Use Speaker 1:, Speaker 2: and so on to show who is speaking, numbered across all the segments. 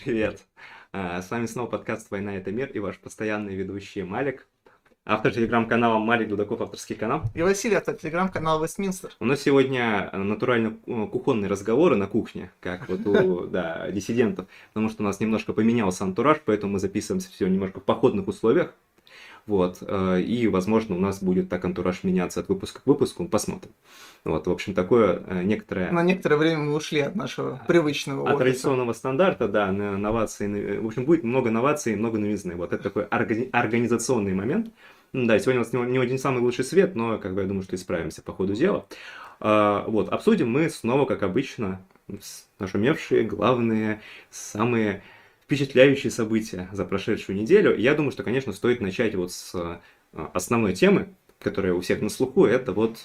Speaker 1: Привет. С вами снова подкаст «Война – это мир» и ваш постоянный ведущий Малик, автор телеграм-канала Малик Дудаков, авторский канал.
Speaker 2: И Василий, автор телеграм-канала Вестминстер.
Speaker 1: У нас сегодня натурально кухонные разговоры на кухне, как вот у диссидентов, потому что у нас немножко поменялся антураж, поэтому мы записываемся все немножко в походных условиях. Вот, и, возможно, у нас будет так антураж меняться от выпуска к выпуску, посмотрим. Вот, в общем, такое некоторое...
Speaker 2: На некоторое время мы ушли от нашего привычного
Speaker 1: От
Speaker 2: офиса.
Speaker 1: традиционного стандарта, да, на новации. В общем, будет много новаций и много новизны. Вот это такой организационный момент. Да, сегодня у нас не один самый лучший свет, но, как бы, я думаю, что исправимся по ходу дела. Вот, обсудим мы снова, как обычно, нашумевшие, главные, самые впечатляющие события за прошедшую неделю. Я думаю, что, конечно, стоит начать вот с основной темы, которая у всех на слуху, это вот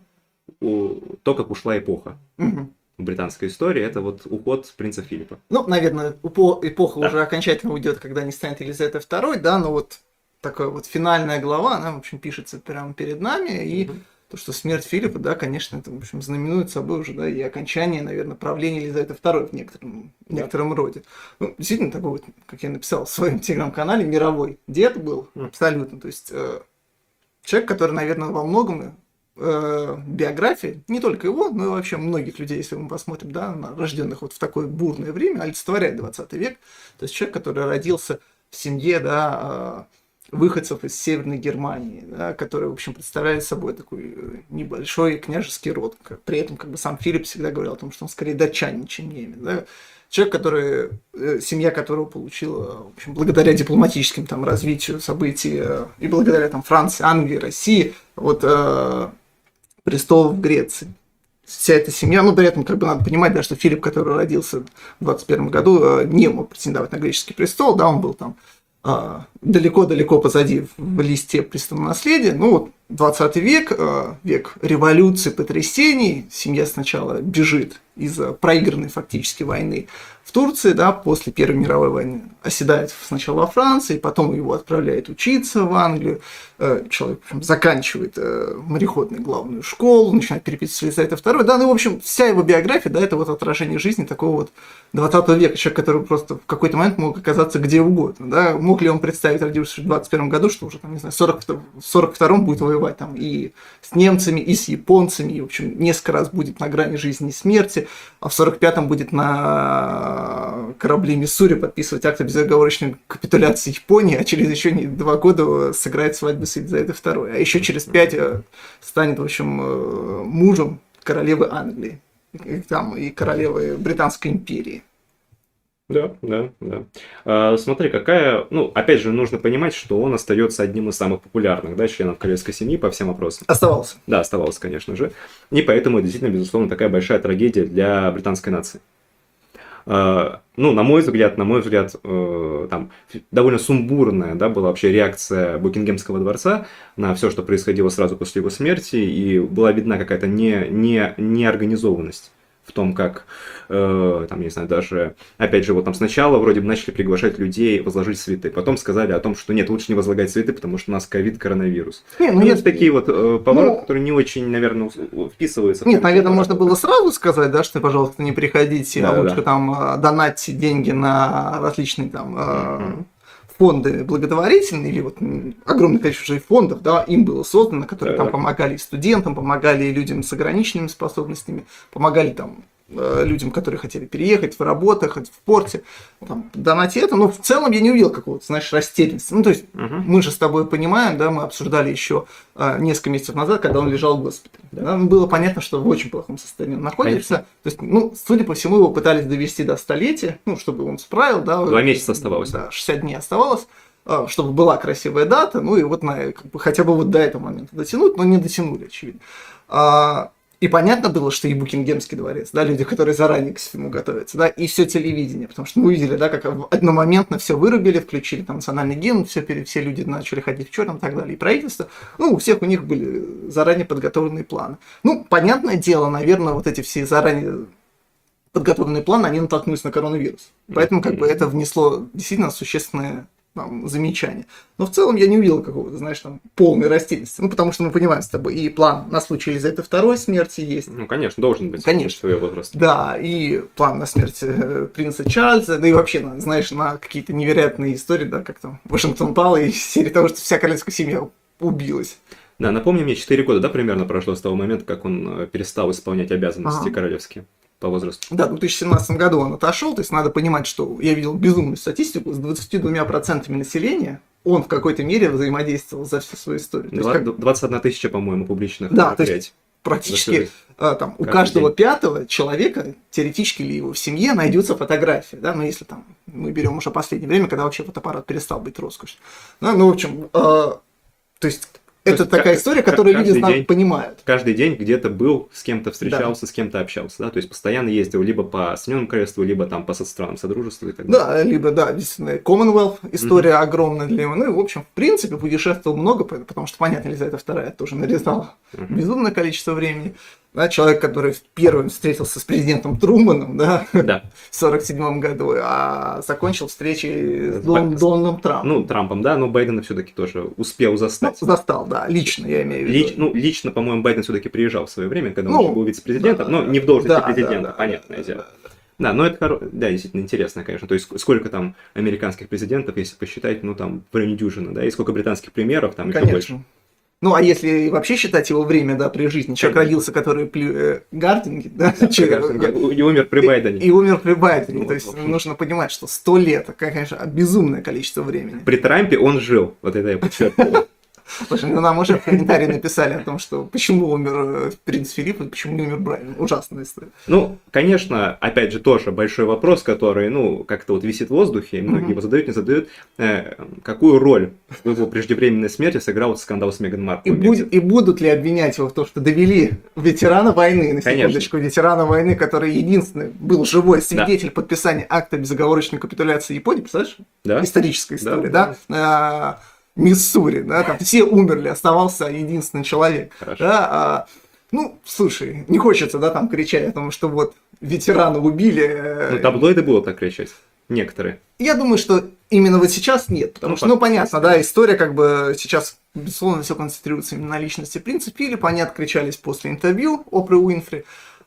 Speaker 1: то, как ушла эпоха.
Speaker 2: Угу.
Speaker 1: В британской истории, это вот уход принца Филиппа.
Speaker 2: Ну, наверное, эпоха уже окончательно уйдет, когда не станет Елизавета II, да, но вот такая вот финальная глава, она, в общем, пишется прямо перед нами, и то, что смерть Филиппа, да, конечно, это, в общем, знаменует собой уже, да, и окончание, наверное, правления Елизаветы II в некотором роде. Ну, действительно, такой вот, как я написал в своем телеграм-канале, мировой дед был, абсолютно, то есть человек, который, наверное, во многом биографии, не только его, но и вообще многих людей, если мы посмотрим, да, рожденных вот в такое бурное время, олицетворяет 20 век, то есть человек, который родился в семье, да, выходцев из Северной Германии, да, который, в общем, представляет собой такой небольшой княжеский род. При этом, как бы, сам Филипп всегда говорил о том, что он скорее датчанин, чем немец. Да. Человек, семья которого получила, в общем, благодаря дипломатическим там развитию событий и благодаря там Франции, Англии, России, вот престол в Греции. Вся эта семья, ну, при этом, как бы, надо понимать, да, что Филипп, который родился в 21 году, не мог претендовать на греческий престол, да, он был там далеко-далеко позади в листе престолонаследия. Ну, вот 20 век, век революции, потрясений. Семья сначала бежит из-за проигранной фактически войны в Турции, да, после Первой мировой войны оседает сначала во Франции, потом его отправляют учиться в Англию. Человек, в общем, заканчивает мореходную главную школу, начинает переписывать Елизавета II. Да, ну, в общем, вся его биография, да, это вот отражение жизни такого вот 20 века. Человек, который просто в какой-то момент мог оказаться где угодно. Да. Мог ли он представить, родившись в 21 году, что уже, там, не знаю, в 42-м будет воевать там и с немцами, и с японцами, и, в общем, несколько раз будет на грани жизни и смерти, а в 45-м будет на корабле Миссури подписывать акт о безоговорочной капитуляции Японии, а через еще 2 года сыграет свадьбу с Елизаветой II, а еще через 5 станет, в общем, мужем королевы Англии и королевы Британской империи.
Speaker 1: Да. Смотри, какая... Ну, опять же, нужно понимать, что он остается одним из самых популярных, да, членов королевской семьи по всем вопросам.
Speaker 2: Оставался.
Speaker 1: Да, оставался, конечно же. И поэтому, действительно, безусловно, такая большая трагедия для британской нации. Ну, на мой взгляд, там довольно сумбурная, да, была вообще реакция Букингемского дворца на все, что происходило сразу после его смерти, и была видна какая-то неорганизованность в том, как, там, не знаю, даже, опять же, вот там сначала вроде бы начали приглашать людей возложить цветы, потом сказали о том, что нет, лучше не возлагать цветы, потому что у нас ковид, коронавирус. Есть такие вот повороты, которые не очень, наверное, вписываются.
Speaker 2: Нет, наверное, можно было сразу сказать, да, что, пожалуйста, не приходите, а лучше там донатьте деньги на различные там фонды благотворительные, или вот огромное количество фондов, да, им было создано, которые там помогали студентам, помогали людям с ограниченными способностями, помогали там людям, которые хотели переехать в работах, в порте, там, донати это, но в целом я не увидел какого-то, знаешь, растерянности. Ну, то есть, мы же с тобой понимаем, да, мы обсуждали еще несколько месяцев назад, когда он лежал в госпитале. Да, было понятно, что в очень плохом состоянии он находится. Конечно. То есть, ну, судя по всему, его пытались довести до столетия, ну, чтобы он справил, да.
Speaker 1: 2 месяца оставалось.
Speaker 2: Да, 60 дней оставалось, чтобы была красивая дата, ну, и вот как бы, хотя бы вот до этого момента дотянуть, но не дотянули, очевидно. И понятно было, что и Букингемский дворец, да, люди, которые заранее к всему готовятся, да, и все телевидение, потому что мы увидели, да, как одномоментно все вырубили, включили там национальный гимн, все люди начали ходить в черном и так далее, и правительство, ну, у всех у них были заранее подготовленные планы. Ну, понятное дело, наверное, вот эти все заранее подготовленные планы, они натолкнулись на коронавирус, поэтому как бы это внесло действительно существенное там, замечания. Но в целом я не увидел какого-то, знаешь, там, полной растерянности. Ну, потому что мы понимаем с тобой, и план на случай Елизаветы II смерти есть.
Speaker 1: Ну, конечно, должен быть.
Speaker 2: Конечно.
Speaker 1: Своего возраста.
Speaker 2: Да, и план на смерть принца Чарльза, да и вообще, знаешь, на какие-то невероятные истории, да, как там Вашингтон пал, и серии того, что вся королевская семья убилась.
Speaker 1: Да, напомни мне, 4 года, да, примерно прошло с того момента, как он перестал исполнять обязанности королевские по возрасту.
Speaker 2: Да, в 2017 году он отошел, то есть надо понимать, что я видел безумную статистику, с 22% населения он в какой-то мере взаимодействовал за всю свою историю. То есть,
Speaker 1: 21 тысяча, по-моему, публичных
Speaker 2: да,
Speaker 1: мероприятий.
Speaker 2: то есть практически там, у
Speaker 1: Каждый
Speaker 2: каждого
Speaker 1: день.
Speaker 2: пятого человека, теоретически или его в семье, найдется фотография, да, но если там мы берем уже последнее время, когда вообще фотоаппарат перестал быть роскошью. Да, ну, в общем, то есть это такая история, которую люди понимают.
Speaker 1: Каждый день где-то был, с кем-то встречался, с кем-то общался, да, то есть постоянно ездил либо по Соединенному Королевству, либо там по странам Содружества и так далее.
Speaker 2: Да, либо, да, действительно, Commonwealth, история огромная для него. Ну и, в общем, в принципе, путешествовал много, потому что, понятно, Елизавета II тоже нарезала безумное количество времени. Да, человек, который первым встретился с президентом Труманом, да, в 1947 году, а закончил встречей с Дональдом Трампом.
Speaker 1: Ну, Трампом, да, но Байдена все-таки тоже успел застать.
Speaker 2: Ну, застал, да, лично, я имею в виду.
Speaker 1: Лично, по-моему, Байден все-таки приезжал в свое время, когда он уже был вице-президентом, но не в должности президента, понятное дело. Да, но это да, действительно интересно, конечно. То есть сколько там американских президентов, если посчитать, ну там в районе дюжины, да, и сколько британских премьеров, там еще больше.
Speaker 2: Ну, а если вообще считать его время, да, при жизни, человек родился, который Гардинги, да,
Speaker 1: и умер при Байдене.
Speaker 2: И умер при Байдене, то есть нужно понимать, что 100 лет, это, конечно, безумное количество времени.
Speaker 1: При Трампе он жил, вот это я подчеркиваю.
Speaker 2: Слушай, ну нам уже в комментарии написали о том, что почему умер принц Филипп и почему не умер Брайан. Ужасная история.
Speaker 1: Ну, конечно, опять же, тоже большой вопрос, который, ну, как-то вот висит в воздухе, и многие его задают, не задают. Какую роль в его преждевременной смерти сыграл скандал с Меган Маркл?
Speaker 2: И будут ли обвинять его в том, что довели ветерана войны, на секундочку, ветерана войны, который единственный был живой свидетель подписания акта безоговорочной капитуляции Японии, представляешь?
Speaker 1: Да.
Speaker 2: Историческая история, да? Миссури, да, там все умерли, оставался единственный человек. Да, ну, слушай, не хочется, да, там кричать о том, что вот ветерана убили.
Speaker 1: Ну, таблоиды будут так кричать, некоторые.
Speaker 2: Я думаю, что именно вот сейчас нет, потому что, ну, понятно, да, история как бы сейчас, безусловно, все концентрируется именно на личности принца Филиппа, они откричались после интервью Опры Уинфри.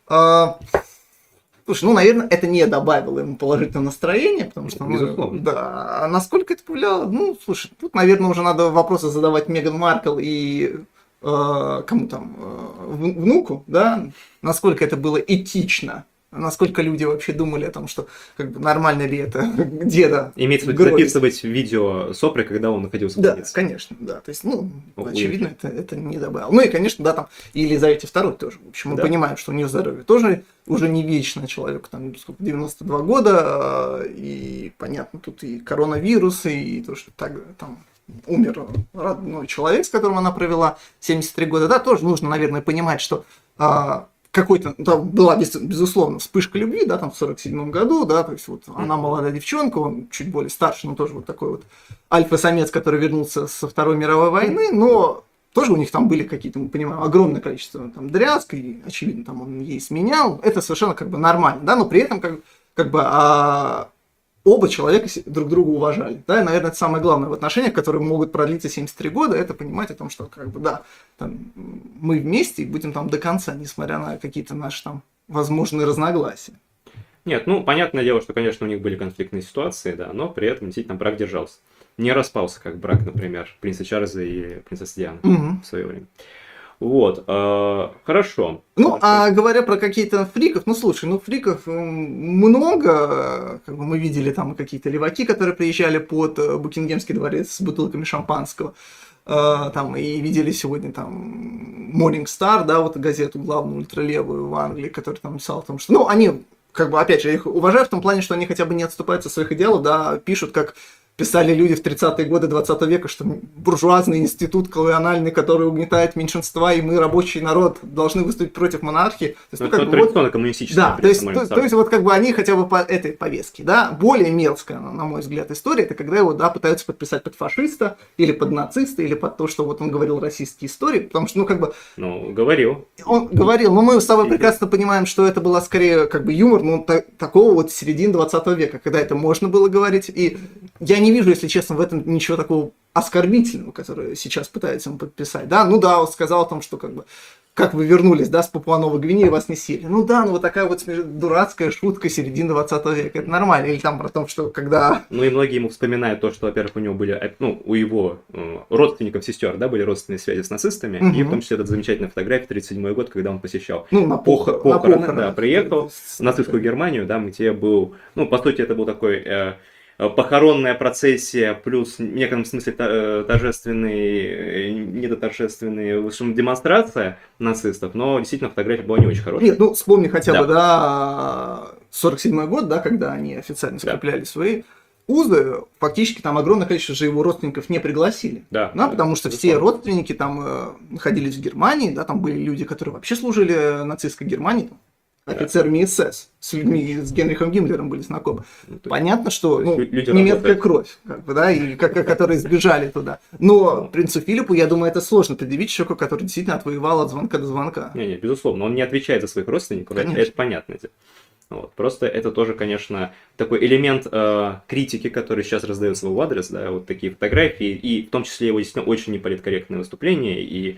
Speaker 2: Слушай, ну, наверное, это не добавило ему положительного настроения, потому что,
Speaker 1: безусловно.
Speaker 2: Да, а насколько это повлияло, ну, слушай, тут, наверное, уже надо вопросы задавать Меган Маркл и кому там, внуку, да, насколько это было этично, насколько люди вообще думали о том, что как бы нормально ли это деда.
Speaker 1: Имеется в виду записывать видео с Опрой, когда он находился в больнице.
Speaker 2: Да, конечно, да. То есть, ну, очевидно, это не добавило. Ну и, конечно, да, там и Елизавете II тоже. В общем, мы понимаем, что у нее здоровье тоже уже не вечное, человеку там сколько, 92 года, и понятно, тут и коронавирус, и то, что так там умер родной человек, с которым она провела 73 года, да, тоже нужно, наверное, понимать, что какой-то, там была, безусловно, вспышка любви, да, там в 47 году, да, то есть вот она молодая девчонка, он чуть более старше, но тоже вот такой вот альфа-самец, который вернулся со Второй мировой войны, но тоже у них там были какие-то, мы понимаем, огромное количество там дрязг, и, очевидно, там он ей сменял, это совершенно как бы нормально, да, но при этом как бы оба человека друг друга уважали. Да, и, наверное, это самое главное в отношениях, которые могут продлиться 73 года, это понимать о том, что как бы, да, там, мы вместе и будем там до конца, несмотря на какие-то наши там возможные разногласия.
Speaker 1: Нет, ну, понятное дело, что, конечно, у них были конфликтные ситуации, да, но при этом действительно брак держался. Не распался, как брак, например, принца Чарльза и принцессы Дианы в свое время. Вот, хорошо.
Speaker 2: Ну, а говоря про какие-то фриков, ну, слушай, ну, фриков много, как бы мы видели там какие-то леваки, которые приезжали под Букингемский дворец с бутылками шампанского, там, и видели сегодня там Morning Star, да, вот газету главную ультралевую в Англии, который там писал о том, что, ну, они, как бы, опять же, я их уважаю в том плане, что они хотя бы не отступаются от своих идеалов, да, пишут, как писали люди в 30-е годы 20 века, что буржуазный институт колониальный, который угнетает меньшинства, и мы, рабочий народ, должны выступить против монархии. То есть, ну,
Speaker 1: это традиционно коммунистическая.
Speaker 2: Да, то есть вот как бы они хотя бы по этой повестке, да, более мерзкая, на мой взгляд, история, это когда его, да, пытаются подписать под фашиста, или под нациста, или под то, что вот он говорил российские истории, потому что, ну, как бы...
Speaker 1: Ну, говорил.
Speaker 2: Он говорил, но мы с тобой прекрасно понимаем, что это была скорее, как бы, юмор, ну, такого вот середины 20 века, когда это можно было говорить, и я не вижу, если честно, в этом ничего такого оскорбительного, которое сейчас пытаются ему подписать. Да, ну да, он сказал о том, что как вы вернулись, да, с Папуа-Новой Гвинеи, вас не съели. Ну да, ну вот такая вот дурацкая шутка середины 20 века, это нормально. Или там про то, что когда...
Speaker 1: Ну и многие ему вспоминают то, что, во-первых, у него были, ну, у его родственников, сестер, да, были родственные связи с нацистами, и в том числе эта замечательная фотография, 1937 год, когда он посещал
Speaker 2: на
Speaker 1: похороны, да, приехал в нацистскую Германию, да, где был, ну, по сути, это был такой... похоронная процессия, плюс в некотором смысле торжественные, недоторжественные, в общем, демонстрация нацистов, но действительно фотография была не очень хорошая.
Speaker 2: Нет, ну вспомни хотя бы, да, 47-й год, да, когда они официально скрепляли свои узы, фактически там огромное количество же его родственников не пригласили. Да, потому что все родственники там находились в Германии, да, там были люди, которые вообще служили в нацистской Германии, офицерами СС, с людьми, с Генрихом Гиммлером были знакомы. Понятно, что немецкая кровь, да, и которые сбежали туда. Но принцу Филиппу, я думаю, это сложно предъявить человеку, который действительно отвоевал от звонка до звонка.
Speaker 1: Не, безусловно, он не отвечает за своих родственников, это понятно. Вот. Просто это тоже, конечно, такой элемент критики, который сейчас раздается в его адрес, да, вот такие фотографии, и в том числе его действительно очень неполиткорректные выступления, и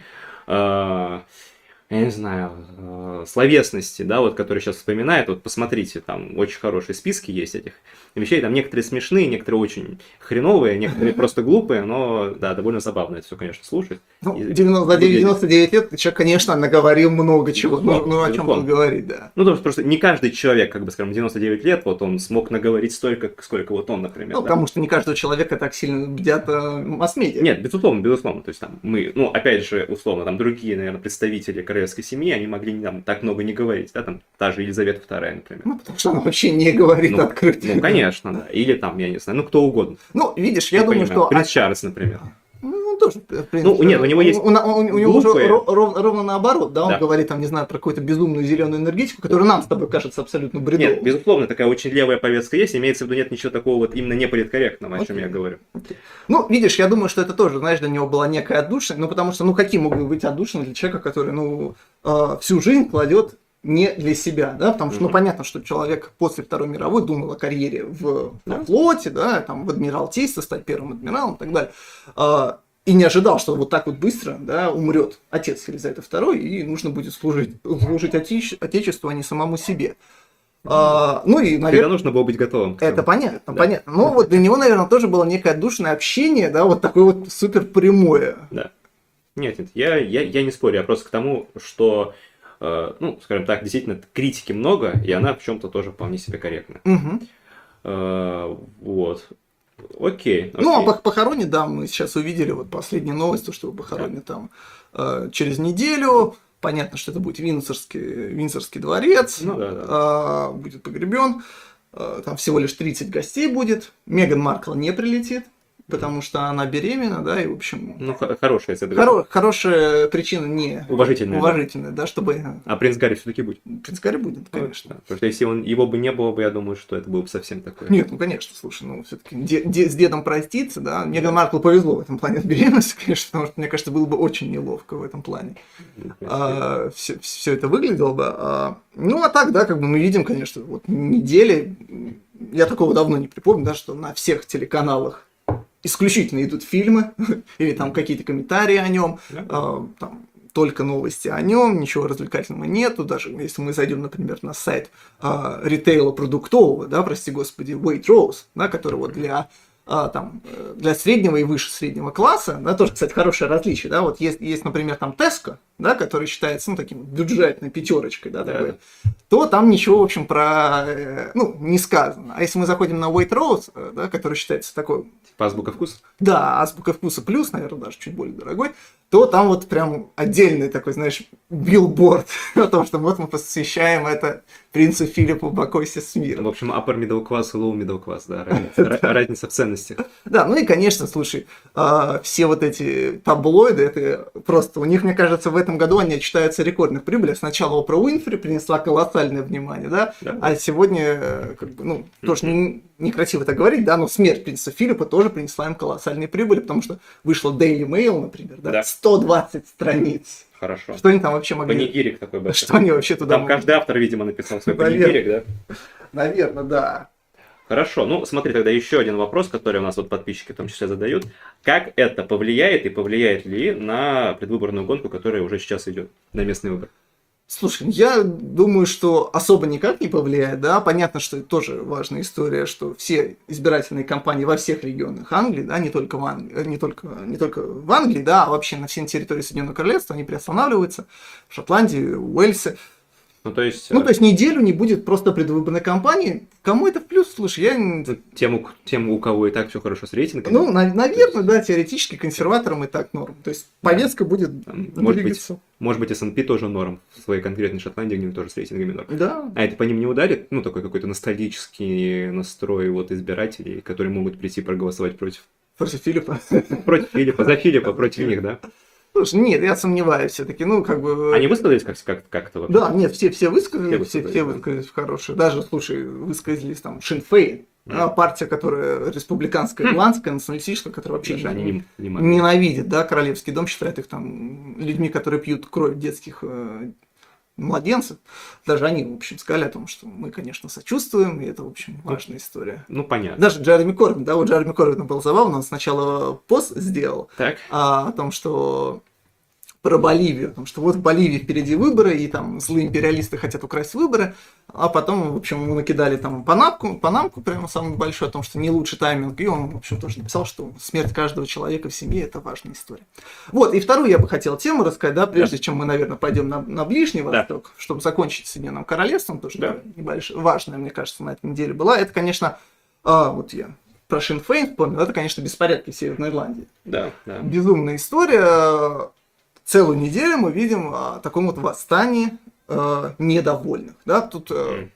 Speaker 1: я не знаю, словесности, да, вот, которые сейчас вспоминает, вот посмотрите, там очень хорошие списки есть этих вещей, там некоторые смешные, некоторые очень хреновые, некоторые просто глупые, но, да, довольно забавно это все, конечно, слушать.
Speaker 2: Ну, 99 лет человек, конечно, наговорил много чего, ну о чем он говорит, да.
Speaker 1: Ну, потому что просто не каждый человек, как бы, скажем, 99 лет, вот он смог наговорить столько, сколько вот он, например.
Speaker 2: Ну, потому что не каждого человека так сильно бдят масс-медиа.
Speaker 1: Нет, безусловно, то есть там мы, ну, опять же, условно, там другие, наверное, представители королевской семьи, они могли там так много не говорить, да, там та же Елизавета II, например.
Speaker 2: Ну, потому что она вообще не говорит открыто.
Speaker 1: Ну, конечно, да. Или там, я не знаю, ну, кто угодно.
Speaker 2: Ну, видишь, я думаю, что...
Speaker 1: Принц Чарльз, например.
Speaker 2: Ну, тоже, в принципе.
Speaker 1: Ну, нет, у него есть
Speaker 2: у него уже ровно наоборот, да, он говорит, там, не знаю, про какую-то безумную зеленую энергетику, которая нам с тобой кажется абсолютно бредовой.
Speaker 1: Нет, безусловно, такая очень левая повестка есть, имеется в виду, нет ничего такого вот именно неполиткорректного, о чем я говорю.
Speaker 2: Ну, видишь, я думаю, что это тоже, знаешь, для него была некая отдушина, ну, потому что, ну, какие могут быть отдушины для человека, который, ну, всю жизнь кладет не для себя, да, потому что, ну, понятно, что человек после Второй мировой думал о карьере на флоте, да, там, в адмиралтействе, стать первым адмиралом и так далее, и не ожидал, что вот так вот быстро, да, умрет отец Елизаветы II, и нужно будет служить Отечеству, а не самому себе. Ну и, наверное...
Speaker 1: Когда нужно было быть готовым.
Speaker 2: Это понятно, понятно. Но вот для него, наверное, тоже было некое отдушное общение, да, вот такое вот супер прямое.
Speaker 1: Да. Нет, я не спорю, я просто к тому, что, ну, скажем так, действительно критики много, и она в чем-то тоже вполне себе корректна. Вот. Окей.
Speaker 2: Ну, а похороне, да, мы сейчас увидели вот последнюю новость, то, что похоронят там через неделю. Понятно, что это будет Виндзорский дворец, будет погребен. Там всего лишь 30 гостей будет. Меган Маркл не прилетит, потому что она беременна, да, и, в общем...
Speaker 1: Ну, хорошая это.
Speaker 2: Хорошая причина не...
Speaker 1: Уважительная,
Speaker 2: да, чтобы...
Speaker 1: А принц Гарри все-таки будет?
Speaker 2: Принц Гарри будет, конечно.
Speaker 1: Да, потому что если его бы не было бы, я думаю, что это было бы совсем такое.
Speaker 2: Нет, ну, конечно, слушай, ну, все-таки с дедом проститься, да. Меган Маркл повезло в этом плане с беременностью, конечно, потому что, мне кажется, было бы очень неловко в этом плане. Все это выглядело бы. Ну, а так, да, как бы мы видим, конечно, вот недели, я такого давно не припомню, да, что на всех телеканалах исключительно идут фильмы или там какие-то комментарии о нем, там только новости о нем, ничего развлекательного нету, даже если мы зайдем, например, на сайт ритейла продуктового, да, прости господи, Waitrose, да, который вот для среднего и выше среднего класса, да, тоже, кстати, хорошее различие, да, вот есть, например, там Tesco, да, который считается, ну, таким бюджетной пятерочкой, да, такой, то там ничего, в общем, не сказано. А если мы заходим на Waitrose, да, который считается такой...
Speaker 1: Азбука вкуса?
Speaker 2: Да, азбука вкуса плюс, наверное, даже чуть более дорогой, то там вот прям отдельный такой, знаешь, билборд о том, что вот мы посвящаем это принцу Филиппу, покойся с миром.
Speaker 1: В общем, upper middle class и low middle class, да, разница в ценностях.
Speaker 2: Да, ну и, конечно, слушай, все вот эти таблоиды, это просто, у них, мне кажется, в этом году они отчитаются рекордных прибылях. Сначала Опра Уинфри принесла колоссальное внимание, да, а сегодня, как бы, ну, тоже некрасиво так говорить, да, но смерть принца Филиппа тоже принесла им колоссальные прибыли, потому что вышла Daily Mail, например, да, 120 страниц.
Speaker 1: Хорошо.
Speaker 2: Что они там вообще могли...
Speaker 1: Панигирик такой большой.
Speaker 2: Что они вообще туда...
Speaker 1: Там каждый автор, видимо, написал свой панигирик, да?
Speaker 2: Наверное, да.
Speaker 1: Хорошо, ну смотри, тогда еще один вопрос, который у нас вот подписчики в том числе задают. Как это повлияет и повлияет ли на предвыборную гонку, которая уже сейчас идет, на местный выбор?
Speaker 2: Слушай, я думаю, что особо никак не повлияет, да, понятно, что это тоже важная история, что все избирательные кампании во всех регионах Англии, да, не только не только в Англии, да, а вообще на всей территории Соединенного Королевства, они приостанавливаются в Шотландии, Уэльсе.
Speaker 1: Ну, то есть
Speaker 2: Неделю не будет просто предвыборной кампании. Кому это в плюс? Слушай,
Speaker 1: тем, у кого и так все хорошо с рейтингами.
Speaker 2: Ну, наверное, да, теоретически консерваторам и так норм. То есть повестка будет двигаться.
Speaker 1: Может быть, СНП тоже норм в своей конкретной Шотландии, где тоже с рейтингами норм.
Speaker 2: Да.
Speaker 1: А это по ним не ударит? Ну, такой какой-то ностальгический настрой вот избирателей, которые могут прийти проголосовать против.
Speaker 2: Против Филиппа.
Speaker 1: Против Филиппа, за Филиппа, против них, да?
Speaker 2: Слушай, нет, я сомневаюсь все-таки,
Speaker 1: Они высказались как-то вообще?
Speaker 2: Да, нет, все высказались, все высказались хорошие. Даже, слушай, высказались там Шин Фейн, партия, которая республиканская, ирландская, националистическая, которая вообще
Speaker 1: Даже они
Speaker 2: ненавидит, да, Королевский дом, считает их там людьми, которые пьют кровь детских младенцев. Даже они, в общем, сказали о том, что мы, конечно, сочувствуем, и это, в общем, важная история.
Speaker 1: Ну, понятно.
Speaker 2: Даже Джереми Корбин, да, вот Джереми Корбин был забавно, он сначала пост сделал о том, что про Боливию, потому что вот в Боливии впереди выборы, и там злые империалисты хотят украсть выборы, а потом, в общем, ему накидали там панамку прямо самую большую о том, что не лучший тайминг, и он, в общем, тоже написал, что смерть каждого человека в семье – это важная история. Вот, и вторую я бы хотел тему рассказать, да, прежде чем мы, наверное, пойдем на Ближний Восток, чтобы закончить Соединенным Королевством, тоже небольшая, важная, мне кажется, на этой неделе была, это, конечно, вот я про Шин Фейн вспомнил, это, конечно, беспорядки в Северной Ирландии.
Speaker 1: Да.
Speaker 2: Безумная история. Целую неделю мы видим о таком вот восстании недовольных. Да? Тут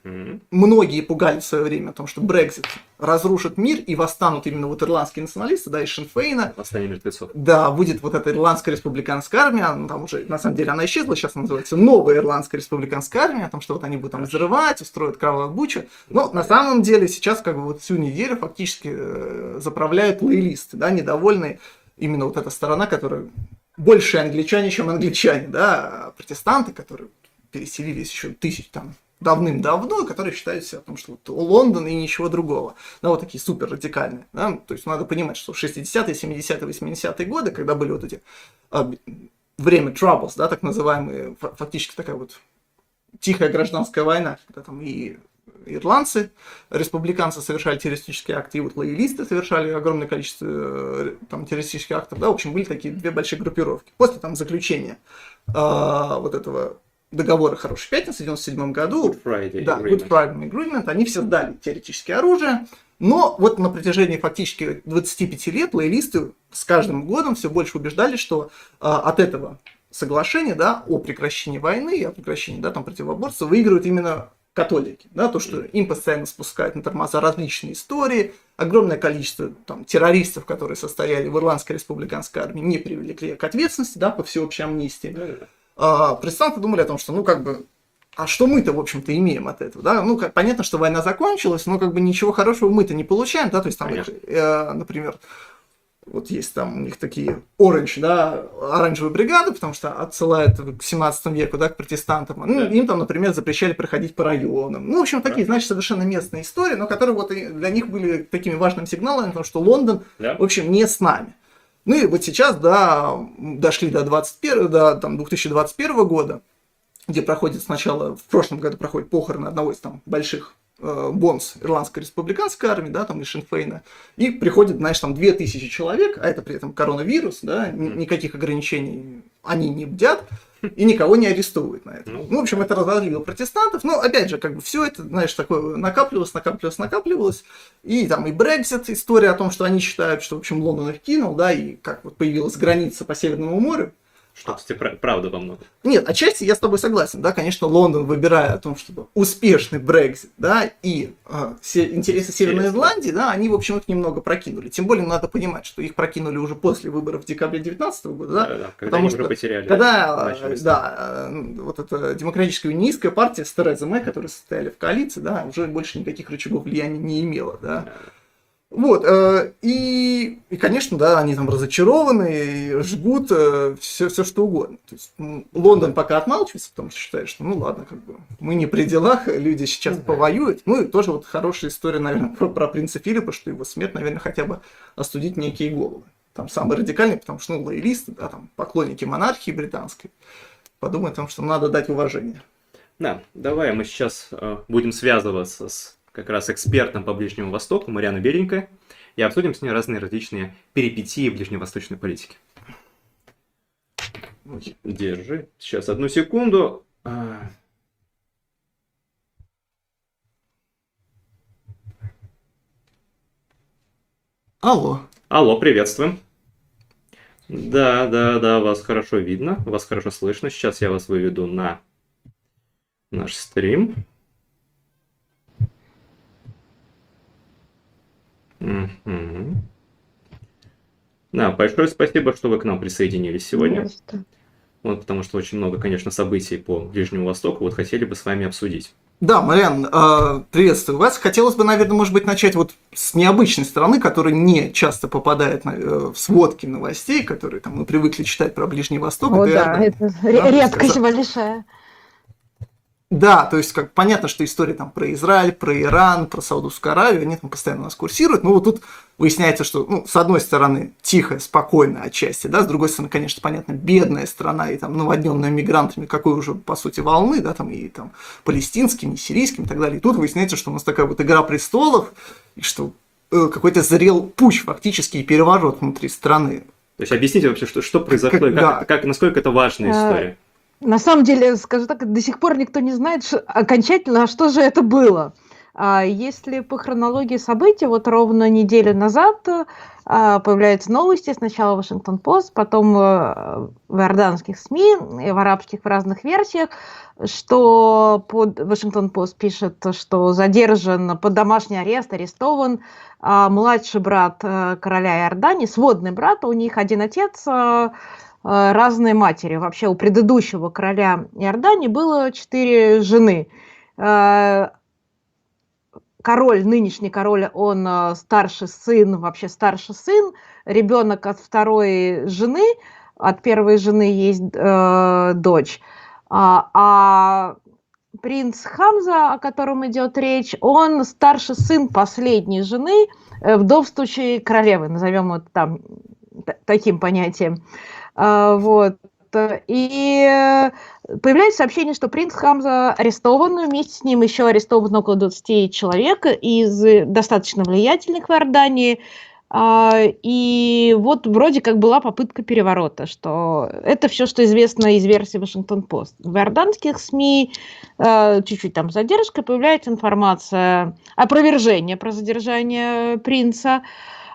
Speaker 2: многие пугали в свое время о том, что Брексит разрушит мир и восстанут именно вот ирландские националисты, да, из Шин Фейна.
Speaker 1: Восстание мертвецов.
Speaker 2: Да, будет вот эта ирландская республиканская армия, ну, там уже, на самом деле, она исчезла, сейчас называется новая ирландская республиканская армия, о том, что вот они будут там взрывать, устроят кровавую бучу. Но на самом деле сейчас как бы вот всю неделю фактически заправляют лоялисты, да, недовольные именно вот эта сторона, которая больше англичане, чем англичане, да, протестанты, которые переселились еще там давным-давно, которые считают себя о том, что вот Лондон и ничего другого. Да, вот такие супер радикальные. Да? То есть надо понимать, что в 60-е, 70-е, 80-е годы, когда были вот эти время troubles, да, так называемые, фактически такая вот тихая гражданская война, когда там и ирландцы, республиканцы совершали террористические акты, и вот лоялисты совершали огромное количество там террористических актов, да, в общем, были такие две большие группировки. После там заключения вот этого договора «Хорошей пятницы» в 1997 году, Good Friday Agreement, они все сдали теоретическое оружие, но вот на протяжении фактически 25 лет лоялисты с каждым годом все больше убеждались, что от этого соглашения, да, о прекращении войны и о прекращении, да, там, противоборства выигрывают именно католики, да, то, что им постоянно спускают на тормоза различные истории, огромное количество там террористов, которые состояли в Ирландской республиканской армии, не привлекли к ответственности, да, по всеобщей амнистии. Протестанты думали о том, что, ну, как бы, а что мы-то, в общем-то, имеем от этого, да, ну, понятно, что война закончилась, но, как бы, ничего хорошего мы-то не получаем, да, то есть, там, например, вот есть там у них такие оранжевые бригады, потому что отсылают к 17 веку, да, к протестантам. Ну, им там, например, запрещали проходить по районам. Ну, в общем, такие, значит, совершенно местные истории, но которые вот для них были такими важными сигналами, потому что Лондон, в общем, не с нами. Ну и вот сейчас, да, дошли до 2021 года, где проходит сначала, в прошлом году проходят похороны одного из там больших бонс Ирландской республиканской армии, да, там, и Шин Фейна, и приходит, знаешь, там 2000 человек, а это при этом коронавирус, да, никаких ограничений они не бдят, и никого не арестовывают на это. Ну, в общем, это разозлило протестантов, но, опять же, как бы все это, знаешь, такое накапливалось, и там и Брексит, история о том, что они считают, что, в общем, Лондон их кинул, да, и как вот появилась граница по Северному морю.
Speaker 1: Что, кстати, правда во многом.
Speaker 2: Нет, отчасти я с тобой согласен, да, конечно, Лондон, выбирая о том, чтобы успешный Брексит, да, и интересы Северной Ирландии, да, они, в общем, их немного прокинули. Тем более, надо понимать, что их прокинули уже после выборов в декабре 2019 года, да,
Speaker 1: когда
Speaker 2: потому
Speaker 1: они
Speaker 2: что,
Speaker 1: уже потеряли.
Speaker 2: Вот эта демократическая унийская партия с Терезой Мэй, которые состояли в коалиции, да, уже больше никаких рычагов влияния не имела, да. Вот, конечно, да, они там разочарованы, и жгут все, что угодно. То есть Лондон пока отмалчивается, потому что считает, что ну ладно, как бы мы не при делах, люди сейчас повоюют. Ну и тоже вот хорошая история, наверное, про принца Филиппа, что его смерть, наверное, хотя бы остудить некие головы. Там самый радикальный, потому что, ну, лоялисты, да, там поклонники монархии британской, подумают о том, что надо дать уважение.
Speaker 1: Да, давай мы сейчас будем связываться с как раз экспертом по Ближнему Востоку Марианой Беленькой и обсудим с ней разные различные перипетии ближневосточной политики. Держи. Сейчас, одну секунду.
Speaker 2: Алло.
Speaker 1: Алло, приветствуем. Да, вас хорошо видно, вас хорошо слышно. Сейчас я вас выведу на наш стрим. Угу. Да, большое спасибо, что вы к нам присоединились сегодня. Вот, потому что очень много, конечно, событий по Ближнему Востоку. Вот хотели бы с вами обсудить.
Speaker 2: Да, Мариан, приветствую вас. Хотелось бы, наверное, может быть, начать вот с необычной стороны, которая не часто попадает в сводки новостей, которые там мы привыкли читать про Ближний Восток.
Speaker 3: О, да, это редкость большая.
Speaker 2: Да, то есть как понятно, что истории там про Израиль, про Иран, про Саудовскую Аравию, они там постоянно нас курсируют, но вот тут выясняется, что, ну, с одной стороны, тихо, спокойно отчасти, да, с другой стороны, конечно, понятно, бедная страна и там наводненная мигрантами, какой уже, по сути, волны, да, там и там палестинскими, сирийскими и так далее. И тут выясняется, что у нас такая вот игра престолов, и что какой-то зрел путч фактически и переворот внутри страны.
Speaker 1: То есть объясните вообще, что произошло, насколько это важная история.
Speaker 3: На самом деле, скажу так, до сих пор никто не знает окончательно, что же это было. Если по хронологии событий, вот ровно неделю назад появляются новости, сначала Вашингтон-Пост, потом в иорданских СМИ, и в арабских в разных версиях, что Вашингтон-Пост пишет, что задержан под домашний арест, арестован младший брат короля Иордании, сводный брат, у них один отец, разные матери. Вообще у предыдущего короля Иордании было 4 жены. Король, нынешний король, он старший сын, ребенок от второй жены, от первой жены есть дочь. А принц Хамза, о котором идет речь, он старший сын последней жены, вдовствующей королевы, назовем это там таким понятием. Вот. И появляется сообщение, что принц Хамза арестован, вместе с ним еще арестован около 20 человек из достаточно влиятельных в Иордании. И вот вроде как была попытка переворота, что это все, что известно из версии Вашингтон-Пост. В иорданских СМИ чуть-чуть там задержка, появляется информация, опровержение про задержание принца.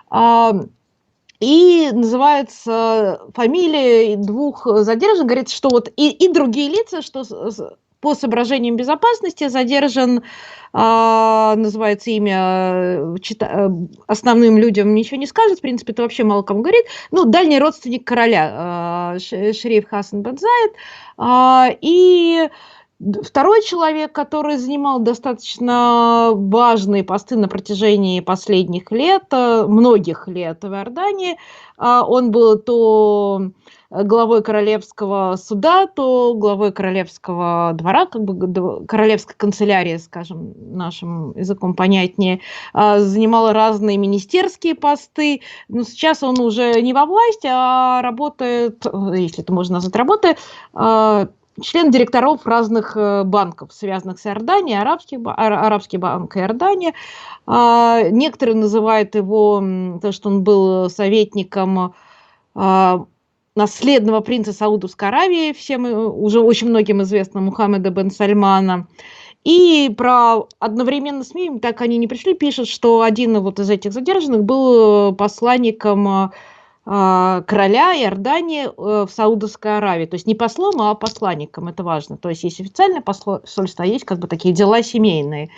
Speaker 3: И называется фамилия 2 задержанных, говорит, что вот и другие лица, что по соображениям безопасности задержан, называется имя, основным людям ничего не скажет, в принципе, это вообще мало кому говорит, ну, дальний родственник короля, шериф Хасан бен Заид, и второй человек, который занимал достаточно важные посты на протяжении последних лет, многих лет в Иордании, он был то главой королевского суда, то главой королевского двора, как бы королевской канцелярии, скажем, нашим языком понятнее, занимал разные министерские посты, но сейчас он уже не во власти, а работает, если это можно назвать работой, член директоров разных банков, связанных с Иорданией, арабский банк Иордания. Некоторые называют его, то, что он был советником наследного принца Саудовской Аравии, всем уже очень многим известно, Мухаммеда бен Сальмана. И про одновременно СМИ, так они не пришли, пишут, что один вот из этих задержанных был посланником короля Иордании в Саудовской Аравии. То есть не послом, а посланником, это важно. То есть есть официальное посольство, а есть как бы такие дела семейные.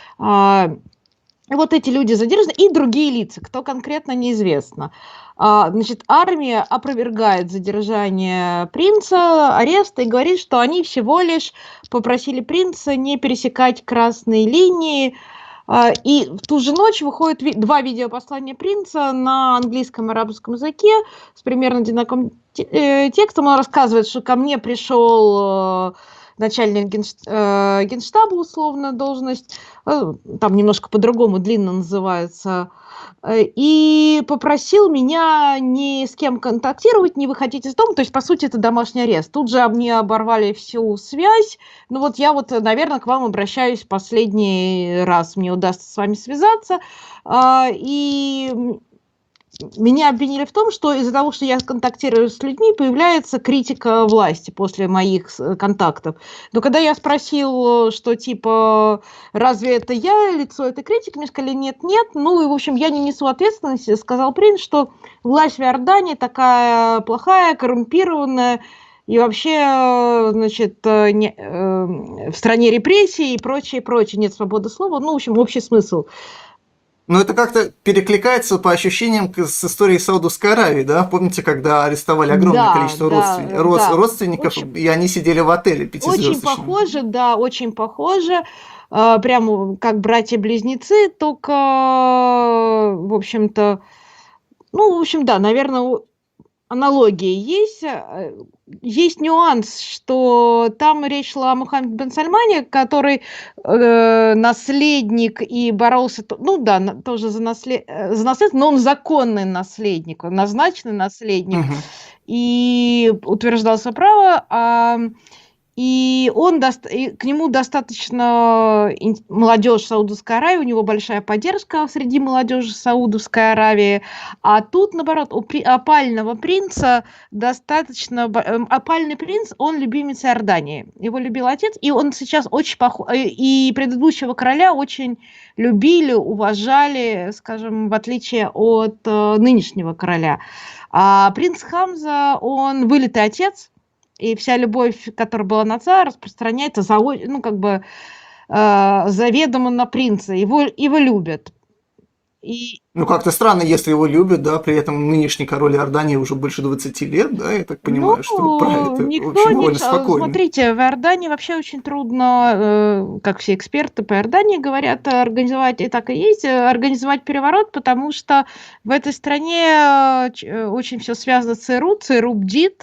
Speaker 3: Вот эти люди задержаны, и другие лица, кто конкретно, неизвестно. Значит, армия опровергает задержание принца, арест, и говорит, что они всего лишь попросили принца не пересекать красные линии, И в ту же ночь выходят два видеопослания принца на английском и арабском языке с примерно одинаковым текстом. Он рассказывает, что ко мне пришел начальник генштаба, условно, должность, там немножко по-другому длинно называется, и попросил меня ни с кем контактировать, не выходить из дома. То есть, по сути, это домашний арест. Тут же мне оборвали всю связь. Ну вот я вот, наверное, к вам обращаюсь в последний раз. Мне удастся с вами связаться. И меня обвинили в том, что из-за того, что я контактирую с людьми, появляется критика власти после моих контактов. Но когда я спросил, что типа, разве это я лицо этой критики, мне сказали, нет, нет. Ну и, в общем, я не несу ответственности. Сказал принц, что власть в Иордании такая плохая, коррумпированная, и вообще, значит, в стране репрессий и прочее, прочее, нет свободы слова. Ну, в общем, общий смысл.
Speaker 2: Но это как-то перекликается по ощущениям с историей Саудовской Аравии, да? Помните, когда арестовали огромное количество родственников,
Speaker 3: очень,
Speaker 2: и они сидели в отеле
Speaker 3: очень
Speaker 2: пятизвездочном?
Speaker 3: похоже, да, очень похоже. Прямо как братья-близнецы, только, в общем-то, ну, в общем, да, наверное, аналогии есть. Есть нюанс, что там речь шла о Мухаммеде бен Сальмане, который наследник и боролся, ну да, тоже за наследство, но он законный наследник, он назначенный наследник,
Speaker 2: Мгм.
Speaker 3: и утверждал свое право, и к нему достаточно молодежь Саудовской Аравии, у него большая поддержка среди молодежи Саудовской Аравии, а тут, наоборот, у опального принца достаточно... Опальный принц, он любимец Иордании, его любил отец, и он сейчас очень похож... И предыдущего короля очень любили, уважали, скажем, в отличие от нынешнего короля. А принц Хамза, он вылитый отец, и вся любовь, которая была на отца, распространяется ну, как бы, заведомо на принца. Его любят. И...
Speaker 2: Ну, как-то странно, если его любят, да, при этом нынешний король Иордании уже больше 20 лет, да, я так понимаю, что правит, в
Speaker 3: никто
Speaker 2: общем,
Speaker 3: не...
Speaker 2: довольно спокойно.
Speaker 3: Смотрите, в Иордании вообще очень трудно, как все эксперты по Иордании говорят, организовать, и так и есть, организовать переворот, потому что в этой стране очень все связано с ЦРУ, ЦРУ бдит,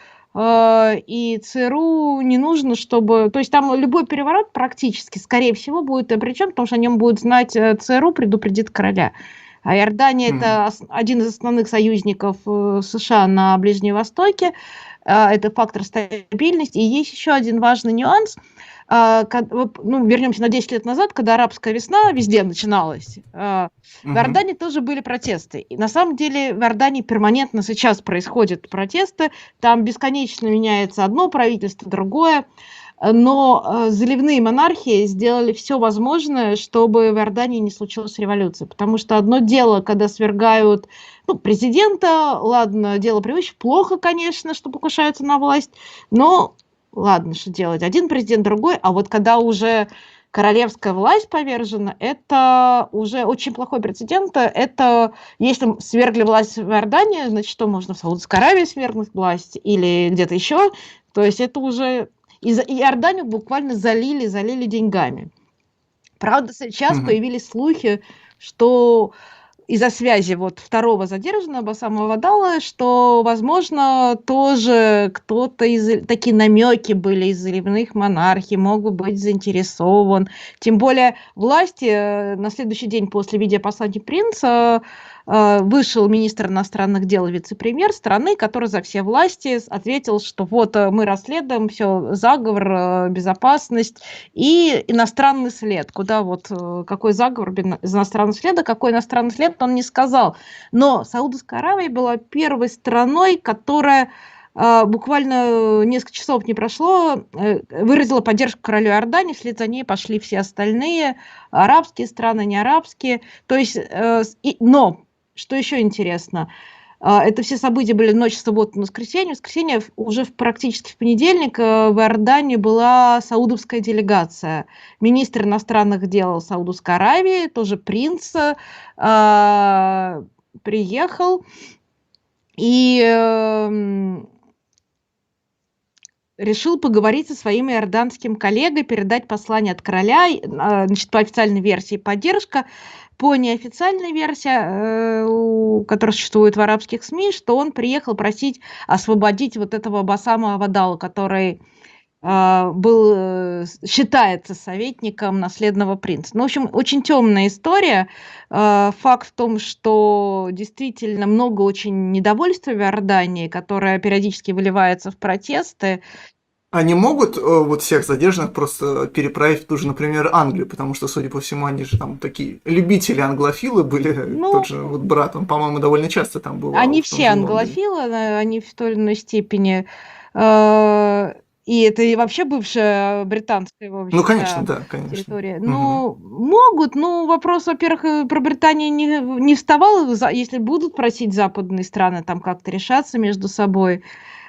Speaker 3: и ЦРУ не нужно, чтобы... То есть там любой переворот практически, скорее всего, будет обречен, потому что о нем будет знать ЦРУ, предупредит короля. А Иордания это один из основных союзников США на Ближнем Востоке. Это фактор стабильности. И есть еще один важный нюанс. Ну, вернемся на 10 лет назад, когда арабская весна везде начиналась. В Иордании тоже были протесты. И на самом деле в Иордании перманентно сейчас происходят протесты. Там бесконечно меняется одно правительство, другое. Но заливные монархии сделали все возможное, чтобы в Иордании не случилась революция. Потому что одно дело, когда свергают президента, ладно, дело привычное, плохо, конечно, что покушаются на власть, но ладно, что делать, один президент, другой, а вот когда уже королевская власть повержена, это уже очень плохой прецедент. Это если свергли власть в Иордании, значит, что можно в Саудовской Аравии свергнуть власть или где-то еще. То есть это уже... Иорданию буквально залили деньгами. Правда, сейчас появились слухи, что из-за связи вот второго задержанного Басама Вадала, что, возможно, тоже кто-то такие намеки были из заливных монархий, могут быть заинтересован. Тем более власти на следующий день после видеопослания принца вышел министр иностранных дел, вице-премьер страны, который за все власти ответил, что вот мы расследуем все, заговор, безопасность и иностранный след. Куда вот, какой заговор из иностранного следа, какой иностранный след, он не сказал. Но Саудовская Аравия была первой страной, которая буквально несколько часов не прошло, выразила поддержку королю Иордании, вслед за ней пошли все остальные, арабские страны, не арабские. То есть, но, что еще интересно, это все события были ночь с субботы на воскресенье. В воскресенье уже практически в понедельник в Иордании была саудовская делегация. Министр иностранных дел Саудовской Аравии, тоже принц, приехал. И решил поговорить со своим иорданским коллегой, передать послание от короля, значит, по официальной версии поддержка, по неофициальной версии, которая существует в арабских СМИ, что он приехал просить освободить вот этого Басама Авадала, который считается советником наследного принца. Ну, в общем, очень темная история. Факт в том, что действительно много очень недовольства в Иордании, которое периодически выливается в протесты.
Speaker 2: Они могут вот всех задержанных просто переправить в ту же, например, Англию, потому что, судя по всему, они же там такие любители англофилы были.
Speaker 3: Ну,
Speaker 2: Тот же вот брат, он, по-моему, довольно часто там бывал.
Speaker 3: Они
Speaker 2: в том
Speaker 3: все
Speaker 2: же Лондоне.
Speaker 3: англофилы, они в той или иной степени. И это и вообще бывшая британская, в
Speaker 2: Ну,
Speaker 3: общем-то,
Speaker 2: конечно, да, конечно.
Speaker 3: территория.
Speaker 2: Мгм.
Speaker 3: Ну, могут, ну, вопрос, во-первых, про Британию не вставал, если будут просить западные страны там как-то решаться между собой,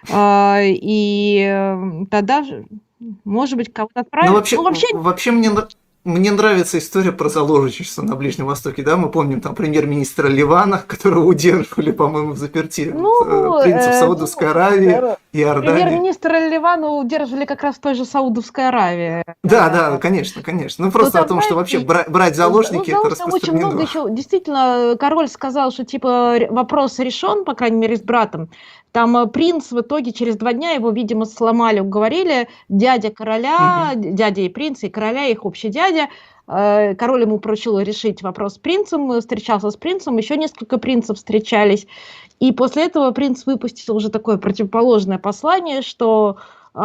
Speaker 3: тогда, может быть, кого-то
Speaker 2: Ну,
Speaker 3: отправят. Ну, вообще,
Speaker 2: вообще мне нравится история про заложничество на Ближнем Востоке, да, мы помним там премьер-министра Ливана, которого удерживали, по-моему, в заперти,
Speaker 3: ну,
Speaker 2: принцев Саудовской Аравии, Иордании.
Speaker 3: премьер-министра Ливана удерживали как раз в той же Саудовской Аравии.
Speaker 2: Да, конечно. Ну, просто о том, что вообще брать заложники, это
Speaker 3: Очень много
Speaker 2: распространено.
Speaker 3: еще. Действительно, король сказал, что типа вопрос решен, по крайней мере, с братом. Там принц в итоге через 2 дня его, видимо, сломали, уговорили. Дядя короля, дядя и принца, и короля, их общий дядя. Король ему поручил решить вопрос с принцем, встречался с принцем, еще несколько принцев встречались. И после этого принц выпустил уже такое противоположное послание, что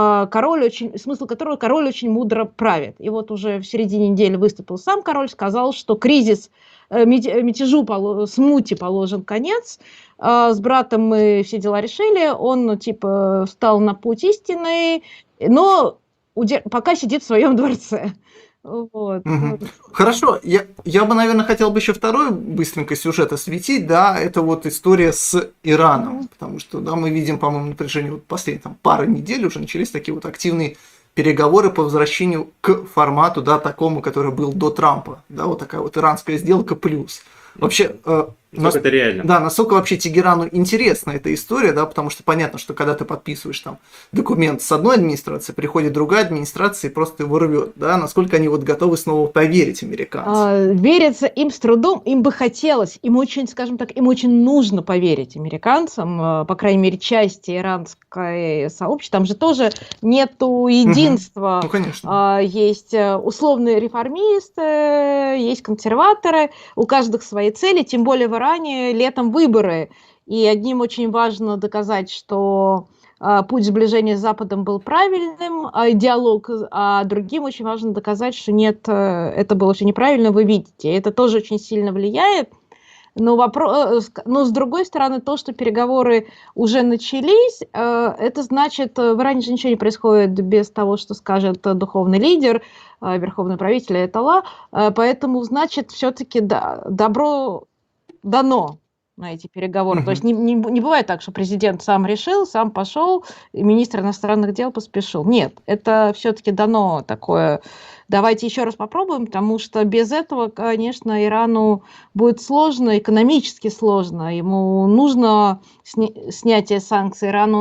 Speaker 3: смысл которого король очень мудро правит. И вот уже в середине недели выступил сам король, сказал, что кризис, мятежу, смуте положен конец, с братом мы все дела решили, он типа встал на путь истины, но пока сидит в своем дворце. Вот.
Speaker 2: Хорошо, я бы, наверное, хотел бы еще второй быстренько сюжет осветить, да, это вот история с Ираном, потому что, да, мы видим, по-моему, на протяжении вот последних там, пары недель уже начались такие вот активные переговоры по возвращению к формату, да, такому, который был до Трампа, да, вот такая вот иранская сделка плюс. Вообще,
Speaker 1: насколько это реально?
Speaker 2: Да, насколько вообще Тегерану интересна эта история, да, потому что понятно, что когда ты подписываешь там документ с одной администрации, приходит другая администрация и просто его рвет, да, насколько они вот готовы снова поверить американцам?
Speaker 3: Верится им с трудом, им бы хотелось, им очень, скажем так, им очень нужно поверить американцам, по крайней мере, части иранской сообщества, там же тоже нету единства.
Speaker 2: Ну, конечно.
Speaker 3: Есть условные реформисты, есть консерваторы, у каждого свои цели, тем более в Иране летом выборы, и одним очень важно доказать, что путь сближения с Западом был правильным, диалог, а другим очень важно доказать, что нет, это было все неправильно, вы видите. Это тоже очень сильно влияет. Но с другой стороны, то, что переговоры уже начались, это значит, в Иране же ничего не происходит без того, что скажет духовный лидер, верховный правитель, айталла, поэтому, значит, все-таки добро дано на эти переговоры. То есть не бывает так, что президент сам решил, сам пошел, и министр иностранных дел поспешил. Нет, это все-таки дано такое. Давайте еще раз попробуем, потому что без этого, конечно, Ирану будет сложно, экономически сложно. Ему нужно снятие санкций, Ирану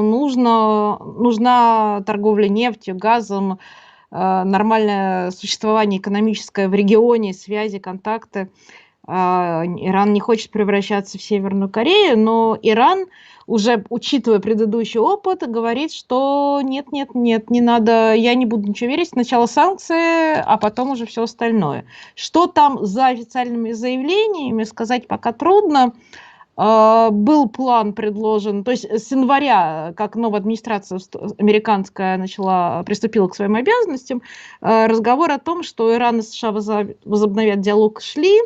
Speaker 3: нужна торговля нефтью, газом, нормальное существование экономическое в регионе, связи, контакты. Иран не хочет превращаться в Северную Корею, но Иран, уже учитывая предыдущий опыт, говорит, что нет, не надо, я не буду ничего верить, сначала санкции, а потом уже все остальное. Что там за официальными заявлениями, сказать пока трудно. Был план предложен, то есть с января, как новая администрация американская приступила к своим обязанностям, разговор о том, что Иран и США возобновят диалог, шли,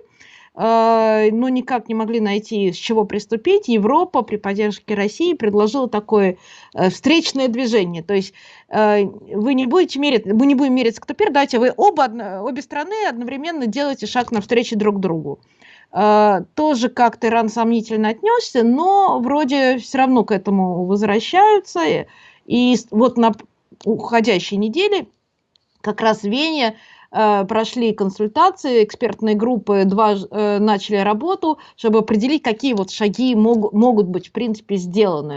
Speaker 3: но никак не могли найти, с чего приступить. Европа при поддержке России предложила такое встречное движение. То есть мы не будем мериться, кто первый, давайте вы обе страны одновременно делаете шаг навстречу друг другу. Тоже как-то Иран сомнительно отнесся, но вроде все равно к этому возвращаются. И вот на уходящей неделе как раз в Вене прошли консультации, экспертные группы начали работу, чтобы определить, какие вот шаги могут быть в принципе сделаны.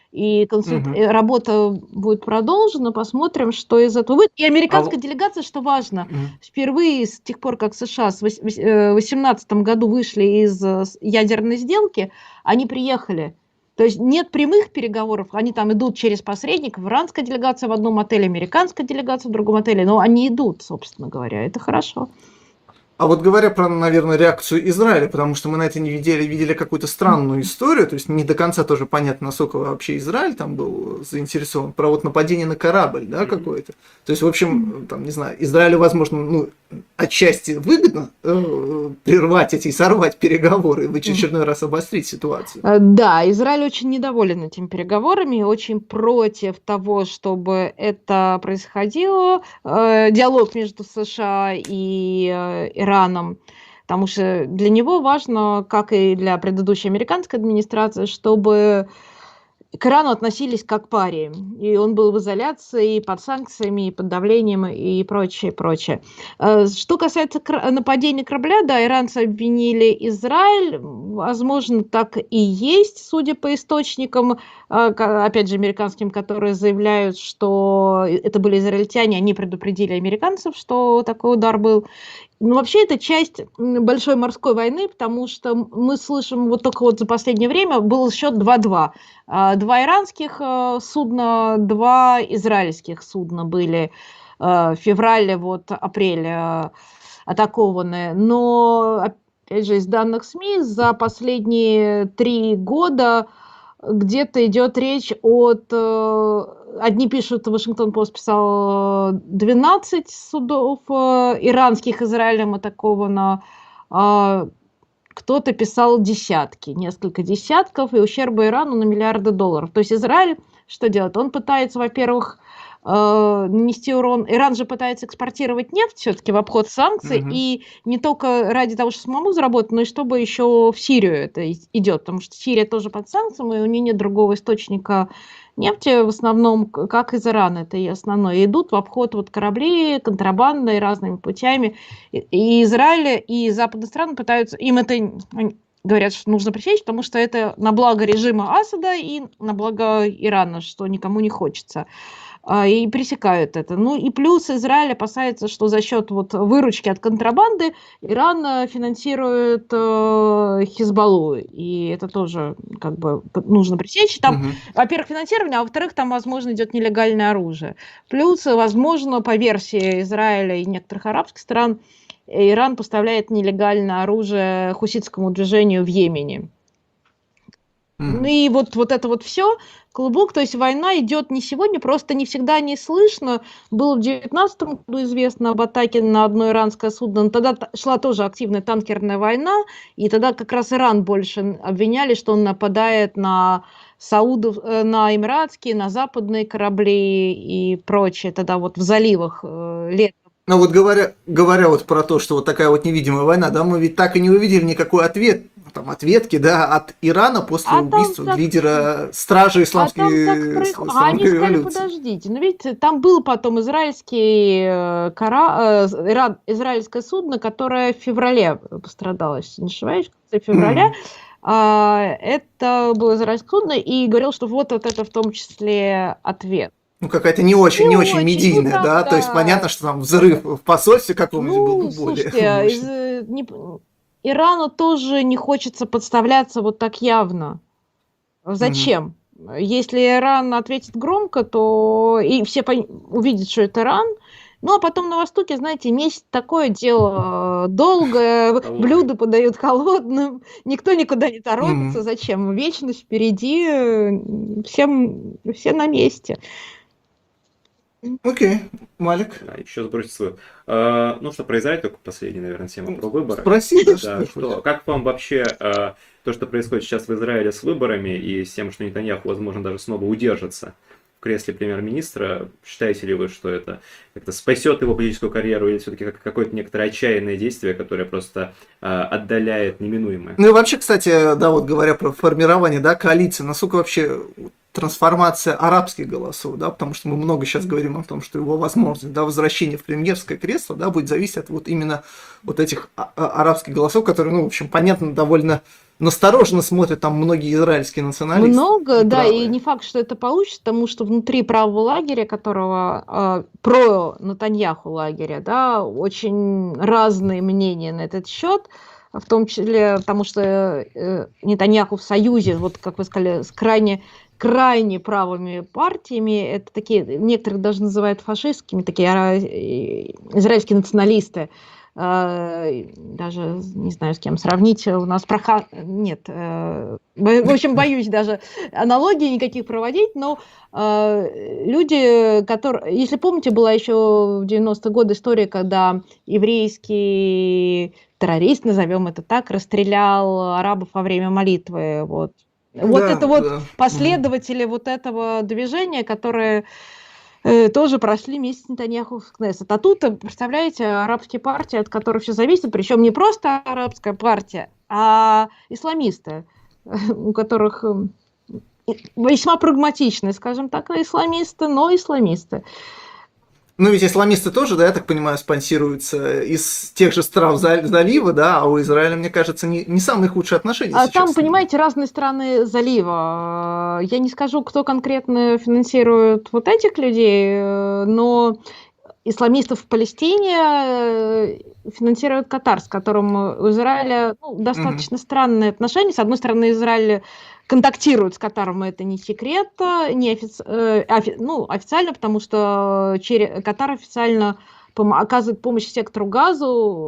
Speaker 3: и
Speaker 2: Мгм.
Speaker 3: работа будет продолжена, посмотрим, что из этого выйдет. И
Speaker 2: А
Speaker 3: американская
Speaker 2: во-
Speaker 3: делегация, что важно,
Speaker 2: Мгм.
Speaker 3: впервые с тех пор, как США в 2018 году вышли из ядерной сделки, они приехали. То есть нет прямых переговоров, они там идут через посредников. Иранская делегация в одном отеле, американская делегация в другом отеле, но они идут, собственно говоря, это хорошо.
Speaker 2: А вот говоря про, наверное, реакцию Израиля, потому что мы на этой неделе видели какую-то странную историю, то есть не до конца тоже понятно, насколько вообще Израиль там был заинтересован, про вот нападение на корабль, да, какое-то. То есть, в общем, там, не знаю, Израилю, возможно, ну, отчасти выгодно прервать эти, сорвать переговоры и в очередной раз обострить ситуацию.
Speaker 3: Да, Израиль очень недоволен этими переговорами, очень против того, чтобы это происходило, диалог между США и Ираном, потому что для него важно, как и для предыдущей американской администрации, чтобы к Ирану относились как к паре, и он был в изоляции, и под санкциями, и под давлением, и прочее, прочее. Что касается нападения корабля, да, иранцы обвинили Израиль, возможно, так и есть, судя по источникам, опять же, американским, которые заявляют, что это были израильтяне, они предупредили американцев, что такой удар был. Ну, вообще, это часть большой морской войны, потому что мы слышим, вот только вот за последнее время был счет 2-2. Два иранских судна, два израильских судна были в феврале, вот апреле атакованы. Но, опять же, из данных СМИ за последние 3 года где-то идет речь от... Одни пишут, Вашингтон-Пост писал, 12 судов иранских Израилем атаковано, кто-то писал десятки, несколько десятков, и ущерба Ирану на миллиарды долларов. То есть Израиль что делает? Он пытается, во-первых, нанести урон. Иран же пытается экспортировать нефть все-таки в обход санкций,
Speaker 2: Мгм.
Speaker 3: и не только ради того, чтобы самому заработать, но и чтобы еще в Сирию это идет, потому что Сирия тоже под санкциями, и у нее нет другого источника нефти, в основном, как из Ирана, это и основное. И идут в обход вот кораблей, контрабандой, разными путями. И Израиль, и западные страны пытаются, им это они говорят, что нужно пресечь, потому что это на благо режима Асада и на благо Ирана, что никому не хочется. И пресекают это. Ну и плюс Израиль опасается, что за счет вот выручки от контрабанды Иран финансирует Хизбаллу, и это тоже как бы нужно пресечь. Там,
Speaker 2: Мгм.
Speaker 3: во-первых, финансирование, а во-вторых, там, возможно, идет нелегальное оружие. Плюс, возможно, по версии Израиля и некоторых арабских стран, Иран поставляет нелегальное оружие хуситскому движению в Йемене. Ну
Speaker 2: Мгм.
Speaker 3: и вот это вот все клубок, то есть война идет не сегодня, просто не всегда не слышно. Было в 19 году известно об атаке на одно иранское судно, но тогда шла тоже активная танкерная война, и тогда как раз Иран больше обвиняли, что он нападает на Саудов, на эмиратские, на западные корабли и прочее, тогда вот в заливах лет.
Speaker 2: Ну вот говоря вот про то, что вот такая вот невидимая война, да, мы ведь так и не увидели никакой ответки, да, от Ирана после
Speaker 3: А там
Speaker 2: убийства
Speaker 3: как
Speaker 2: лидера стражи
Speaker 3: А там как А они
Speaker 2: исламской
Speaker 3: сказали,
Speaker 2: революции.
Speaker 3: подождите, но видите, там был потом израильское судно, которое в феврале пострадало, если не ошибаюсь, в конце февраля.
Speaker 2: Мгм.
Speaker 3: Это было израильское судно, и говорил, что вот это в том числе ответ.
Speaker 2: Ну, какая-то
Speaker 3: Не
Speaker 2: не очень
Speaker 3: очень, ну
Speaker 2: медийная,
Speaker 3: там,
Speaker 2: да, то есть
Speaker 3: да.
Speaker 2: понятно, что там взрыв в посольстве каком-нибудь был бы
Speaker 3: Ну,
Speaker 2: более
Speaker 3: слушайте,
Speaker 2: мощный.
Speaker 3: Ирану тоже не хочется подставляться вот так явно.
Speaker 2: Мгм.
Speaker 3: Зачем? Если Иран ответит громко, то и все увидят, что это Иран. Ну, а потом на Востоке, знаете, месть такое дело долгое,
Speaker 1: Холодный.
Speaker 3: блюда подают холодным, никто никуда не торопится.
Speaker 2: Мгм.
Speaker 3: Зачем? Вечность впереди, все на месте.
Speaker 2: Окей, Малик,
Speaker 1: Да, еще сбросить свою. Ну, что про Израиль, только последняя, наверное, тема про выборы.
Speaker 2: спроси, да,
Speaker 1: Да,
Speaker 2: что хочешь.
Speaker 1: как вам вообще то, что происходит сейчас в Израиле с выборами и с тем, что Нетаньяху, возможно, даже снова удержится в кресле премьер-министра? Считаете ли вы, что это как-то спасет его политическую карьеру или все-таки какое-то некоторое отчаянное действие, которое просто отдаляет неминуемое?
Speaker 2: Ну и вообще, кстати, да, вот говоря про формирование, да, коалиции, насколько вообще трансформация арабских голосов, да, потому что мы много сейчас говорим о том, что его возможность, да, возвращения в премьерское кресло, да, будет зависеть от вот именно вот этих арабских голосов, которые, ну, в общем, понятно, довольно настороженно смотрят там многие израильские националисты.
Speaker 3: Много, да, и
Speaker 2: правые.
Speaker 3: не факт, что это получится, потому что внутри правого лагеря, которого про Натаньяху лагеря, да, очень разные мнения на этот счет, в том числе, потому что Нетаньяху в союзе, вот как вы сказали, с крайне правыми партиями, это такие, некоторых даже называют фашистскими, такие израильские националисты. Даже не знаю, с кем сравнить. У нас нет. В общем, боюсь даже аналогий никаких проводить, но люди, которые... Если помните, была еще в 90-е годы история, когда еврейский террорист, назовем это так, расстрелял арабов во время молитвы. Вот. Вот
Speaker 2: Да,
Speaker 3: это вот
Speaker 2: да.
Speaker 3: последователи вот этого движения, которые тоже прошли вместе с Нетаньяху в Кнессет. А тут, представляете, арабские партии, от которых все зависит, причем не просто арабская партия, а исламисты, у которых весьма прагматичные, скажем так, исламисты, но исламисты.
Speaker 2: Ну, ведь исламисты тоже, да, я так понимаю, спонсируются из тех же стран залива, да, а у Израиля, мне кажется, не самые худшие отношения
Speaker 3: А
Speaker 2: сейчас.
Speaker 3: там, понимаете, разные страны залива. Я не скажу, кто конкретно финансирует вот этих людей, но исламистов в Палестине финансирует Катар, с которым у Израиля достаточно странные отношения. С одной стороны, Израиль контактирует с Катаром, это не секрет, официально, потому что Катар официально оказывает помощь сектору Газа,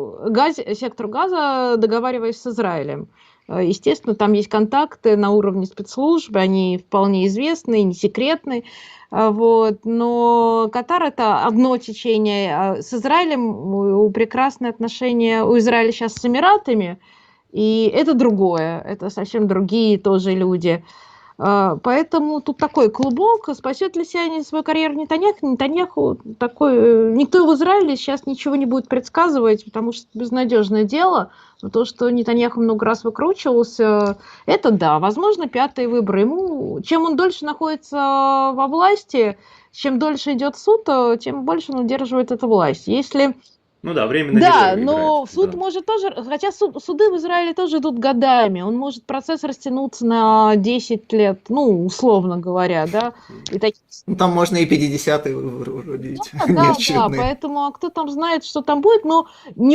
Speaker 3: договариваясь с Израилем. Естественно, там есть контакты на уровне спецслужб, они вполне известны, не секретны. Вот. Но Катар – это одно течение. С Израилем прекрасные отношения у Израиля сейчас с Эмиратами, и это другое, это совсем другие тоже люди. Поэтому тут такой клубок. Спасет ли себя свою карьеру Нетаньяху такой... Никто в Израиле сейчас ничего не будет предсказывать, потому что безнадежное дело. Но то, что Нетаньяху много раз выкручивался, это да, возможно, пятые выборы. Ему, чем он дольше находится во власти, чем дольше идет суд, тем больше он удерживает эту власть. Если...
Speaker 1: Ну да, временно
Speaker 3: Да,
Speaker 1: играет,
Speaker 3: но суд
Speaker 1: да.
Speaker 3: может тоже, хотя суды в Израиле тоже идут годами, он может процесс растянуться на 10 лет, ну, условно говоря, да. И такие...
Speaker 2: Ну, там можно и 50-е выборы уже видеть.
Speaker 3: Да, поэтому кто там знает, что там будет, но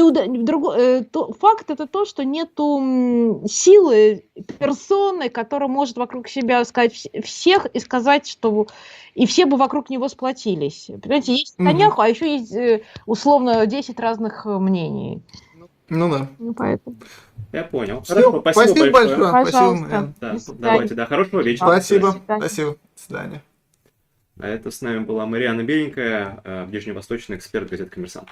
Speaker 3: факт это то, что нету силы, персоны, которая может вокруг себя сказать всех и сказать, что и все бы вокруг него сплотились. Понимаете, есть Нетаньяху, а еще есть условно 10 разных мнений.
Speaker 2: Ну да.
Speaker 3: Ну, поэтому.
Speaker 1: Я понял.
Speaker 2: Всё,
Speaker 1: Хорошо, спасибо большое.
Speaker 3: Пожалуйста.
Speaker 1: Да, давайте, да, хорошего вечера.
Speaker 2: Спасибо.
Speaker 3: свидания.
Speaker 2: Спасибо. До свидания.
Speaker 1: А это с нами была Марианна Беленькая, ближневосточный эксперт газеты «Коммерсант».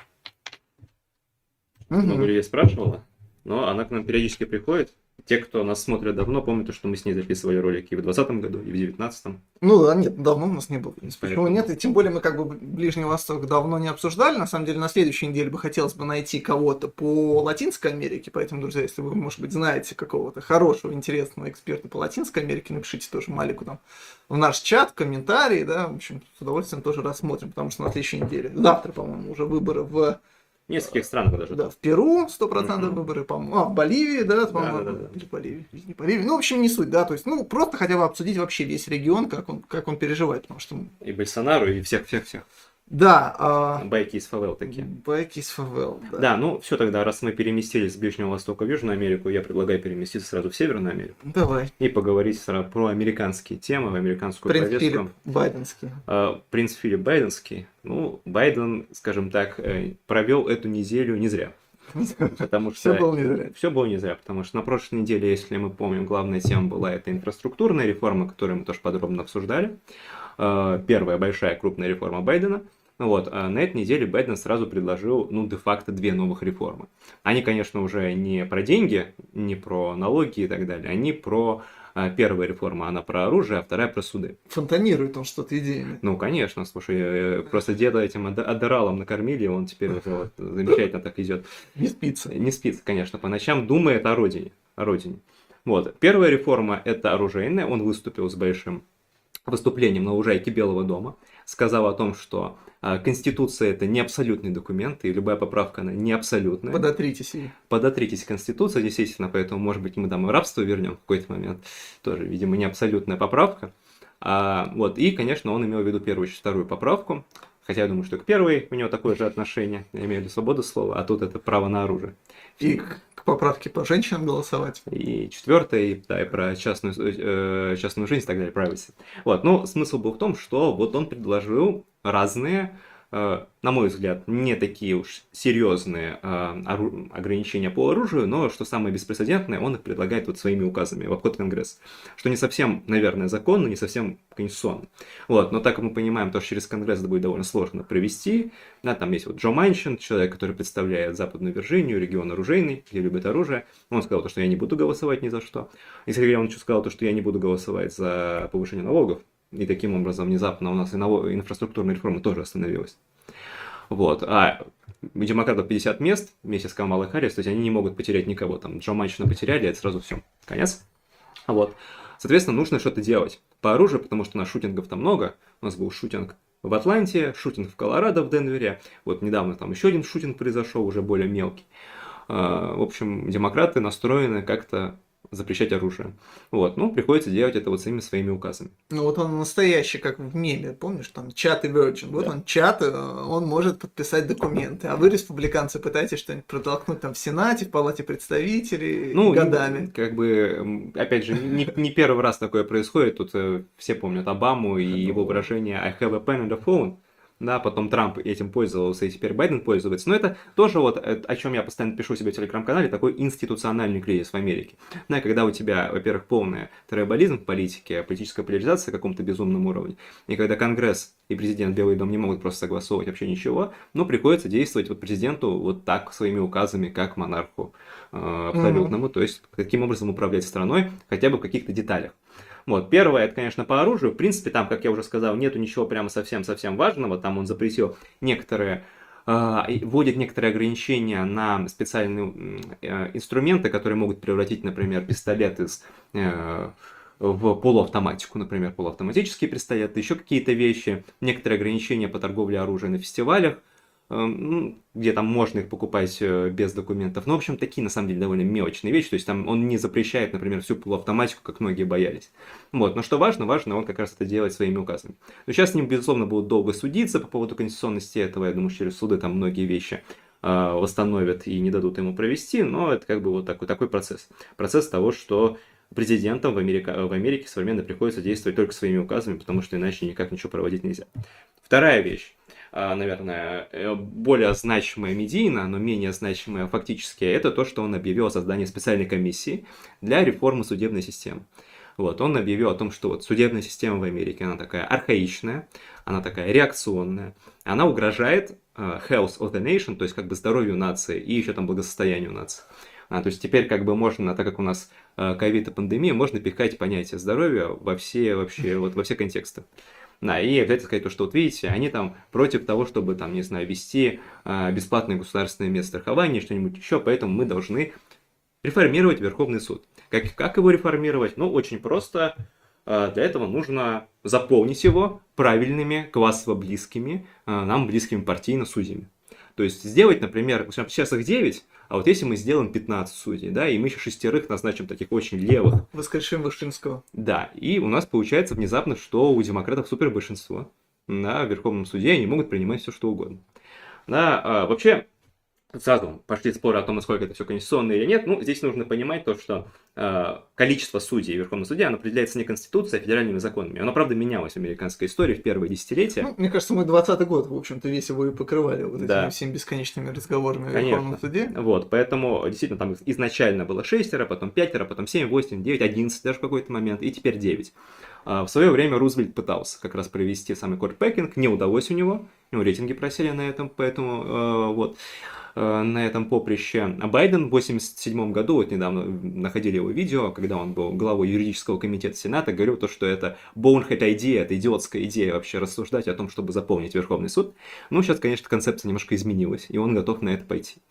Speaker 1: Много людей спрашивала, но она к нам периодически приходит. Те, кто нас смотрит давно, помнят, что мы с ней записывали ролики и в 2020 году, и в 2019.
Speaker 2: Ну да, нет, давно у нас не было. Почему
Speaker 1: Поэтому.
Speaker 2: нет? И тем более мы как бы Ближний Восток давно не обсуждали. На самом деле, на следующей неделе бы хотелось бы найти кого-то по Латинской Америке. Поэтому, друзья, если вы, может быть, знаете какого-то хорошего, интересного эксперта по Латинской Америке, напишите тоже Малику там в наш чат, комментарии, да, в общем, с удовольствием тоже рассмотрим, потому что на следующей неделе, завтра, по-моему, уже выборы в
Speaker 1: Нескольких странах даже.
Speaker 2: Да, в Перу 100% выборы, по-моему, в Боливии, да, по-моему,
Speaker 1: Да.
Speaker 2: или Боливии, не Боливии, ну, в общем, не суть, да, то есть, ну, просто хотя бы обсудить вообще весь регион, как он переживает, потому что...
Speaker 1: И Больсонару, и всех.
Speaker 2: Да.
Speaker 1: Байки из фавел такие.
Speaker 2: Байки из фавел, да.
Speaker 1: Да, ну все тогда, раз мы переместились с Ближнего Востока в Южную Америку, я предлагаю переместиться сразу в Северную Америку.
Speaker 2: Давай.
Speaker 1: И поговорить сразу про американские темы, американскую
Speaker 2: Принц
Speaker 1: повестку.
Speaker 2: Филипп Байденский.
Speaker 1: Принц Филипп Байденский. Ну, Байден, скажем так, провел эту неделю не зря. Потому что
Speaker 2: Все было не зря.
Speaker 1: Все было не зря, потому что на прошлой неделе, если мы помним, главная тема была это инфраструктурная реформа, которую мы тоже подробно обсуждали. Первая большая крупная реформа Байдена. Вот, а на этой неделе Байден сразу предложил, де-факто 2 новых реформы. Они, конечно, уже не про деньги, не про налоги и так далее, они про... Первая реформа, она про оружие, а вторая про суды.
Speaker 2: Фонтанирует он что-то идеями.
Speaker 1: Ну, конечно, слушай, просто деда этим адералом накормили, он теперь уже замечательно так идет.
Speaker 2: Не спится.
Speaker 1: Не спится, конечно, по ночам думает о родине. Вот, первая реформа – это оружейная, он выступил с большим выступлением на лужайке Белого дома. сказал о том, что Конституция это не абсолютный документ, и любая поправка она не абсолютная.
Speaker 2: Подотритесь.
Speaker 1: Подотритесь к Конституции, действительно, поэтому, может быть, мы там и рабство вернем в какой-то момент. Тоже, видимо, не абсолютная поправка. Вот, и, конечно, он имел в виду первую и вторую поправку, хотя я думаю, что к первой у него такое же отношение, я имею в виду свободу слова, а тут это право на оружие.
Speaker 2: И к поправке по женщинам голосовать.
Speaker 1: И четвертое, да, и про частную жизнь и так далее, privacy. Вот, но смысл был в том, что вот он предложил разные, на мой взгляд, не такие уж серьезные ограничения по оружию, но, что самое беспрецедентное, он их предлагает вот своими указами в обход Конгресса. Что не совсем, наверное, законно, не совсем конституционно. Вот, но так как мы понимаем, то, что через Конгресс это будет довольно сложно провести, да, там есть вот Джо Манчин, человек, который представляет Западную Вирджинию, регион оружейный, где любят оружие, он сказал, то, что я не буду голосовать ни за что. И Сергей Леонидович сказал, то, что я не буду голосовать за повышение налогов, и таким образом внезапно у нас и инфраструктурная реформа тоже остановилась. Вот. А у демократов 50 мест вместе с Камалой Харрис, то есть они не могут потерять никого. Там Джо Манчина потеряли, это сразу все. Конец. Вот. Соответственно, нужно что-то делать по оружию, потому что у нас шутингов там много. У нас был шутинг в Атланте, шутинг в Колорадо, в Денвере. Вот недавно там еще один шутинг произошел, уже более мелкий. В общем, демократы настроены как-то запрещать оружие. Вот, ну, приходится делать это вот своими указами.
Speaker 2: Ну вот он настоящий, как в меме, помнишь, там чат и Virgin. Вот да. Он чат, он может подписать документы. А вы, республиканцы, пытаетесь что-нибудь протолкнуть там в Сенате, в Палате представителей годами.
Speaker 1: Как бы, опять же, не первый раз такое происходит. Тут все помнят Обаму и его выражение «I have a pen and a phone». Да, потом Трамп этим пользовался, и теперь Байден пользуется. Но это тоже вот, о чем я постоянно пишу себе в телеграм-канале, такой институциональный кризис в Америке. Да, когда у тебя, во-первых, полный трибализм в политике, политическая поляризация на каком-то безумном уровне, и когда Конгресс и президент, Белый дом не могут просто согласовывать вообще ничего, но приходится действовать вот президенту вот так, своими указами, как монарху абсолютному, то есть каким образом управлять страной, хотя бы в каких-то деталях. Вот, первое, это, конечно, по оружию. В принципе, там, как я уже сказал, нету ничего прямо совсем-совсем важного. Там он запретил вводит некоторые ограничения на специальные инструменты, которые могут превратить, например, пистолет в полуавтоматику, например, полуавтоматические пистолеты, еще какие-то вещи. Некоторые ограничения по торговле оружием на фестивалях, где там можно их покупать без документов. Ну, в общем, такие, на самом деле, довольно мелочные вещи. То есть, там он не запрещает, например, всю полуавтоматику, как многие боялись. Вот. Но что важно, он как раз это делает своими указами. Но сейчас с ним, безусловно, будут долго судиться по поводу конституционности этого. Я думаю, через суды там многие вещи восстановят и не дадут ему провести. Но это как бы вот такой процесс. Процесс того, что президентам в Америке современно приходится действовать только своими указами, потому что иначе никак ничего проводить нельзя. Вторая вещь. Наверное, более значимая медийно, но менее значимая фактически, это то, что он объявил о создании специальной комиссии для реформы судебной системы. Вот, он объявил о том, что вот судебная система в Америке, она такая архаичная, она такая реакционная, она угрожает health of the nation, то есть как бы здоровью нации и еще там благосостоянию нации. То есть теперь как бы можно, так как у нас ковид и пандемия, можно пихать понятие здоровья во все контексты. Да, и обязательно сказать то, что вот видите, они там против того, чтобы там, не знаю, ввести бесплатное государственное медстрахование, что-нибудь еще, поэтому мы должны реформировать Верховный суд. Как его реформировать? Ну, очень просто. Для этого нужно заполнить его правильными, классово близкими, нам близкими партийно судьями. То есть сделать, например, сейчас их 9, а вот если мы сделаем 15 судей, да, и мы еще 6 назначим таких очень левых.
Speaker 2: Воскрешим Вышинского.
Speaker 1: Да, и у нас получается внезапно, что у демократов супер большинство. На Верховном суде они могут принимать все, что угодно. Да, вообще, сразу пошли споры о том, насколько это все конституционно или нет. Ну, здесь нужно понимать то, что количество судей в Верховном суде, оно определяется не Конституцией, а федеральными законами. Оно, правда, менялось в американской истории в первые десятилетия.
Speaker 2: Ну, мне кажется, мы 20-й год, в общем-то, весь его и покрывали вот этими всеми бесконечными разговорами в Верховном суде.
Speaker 1: Вот, поэтому, действительно, там изначально было 6, потом 5, потом 7, 8, 9, 11 даже в какой-то момент, и теперь 9. В свое время Рузвельт пытался как раз провести самый корпэкинг, не удалось у него рейтинги просели на этом, поэтому на этом поприще. А Байден в 1987 году, вот недавно находили его видео, когда он был главой юридического комитета Сената, говорил то, что это bonehead idea, это идиотская идея вообще рассуждать о том, чтобы заполнить Верховный суд. Ну, сейчас, конечно, концепция немножко изменилась, и он готов на это пойти.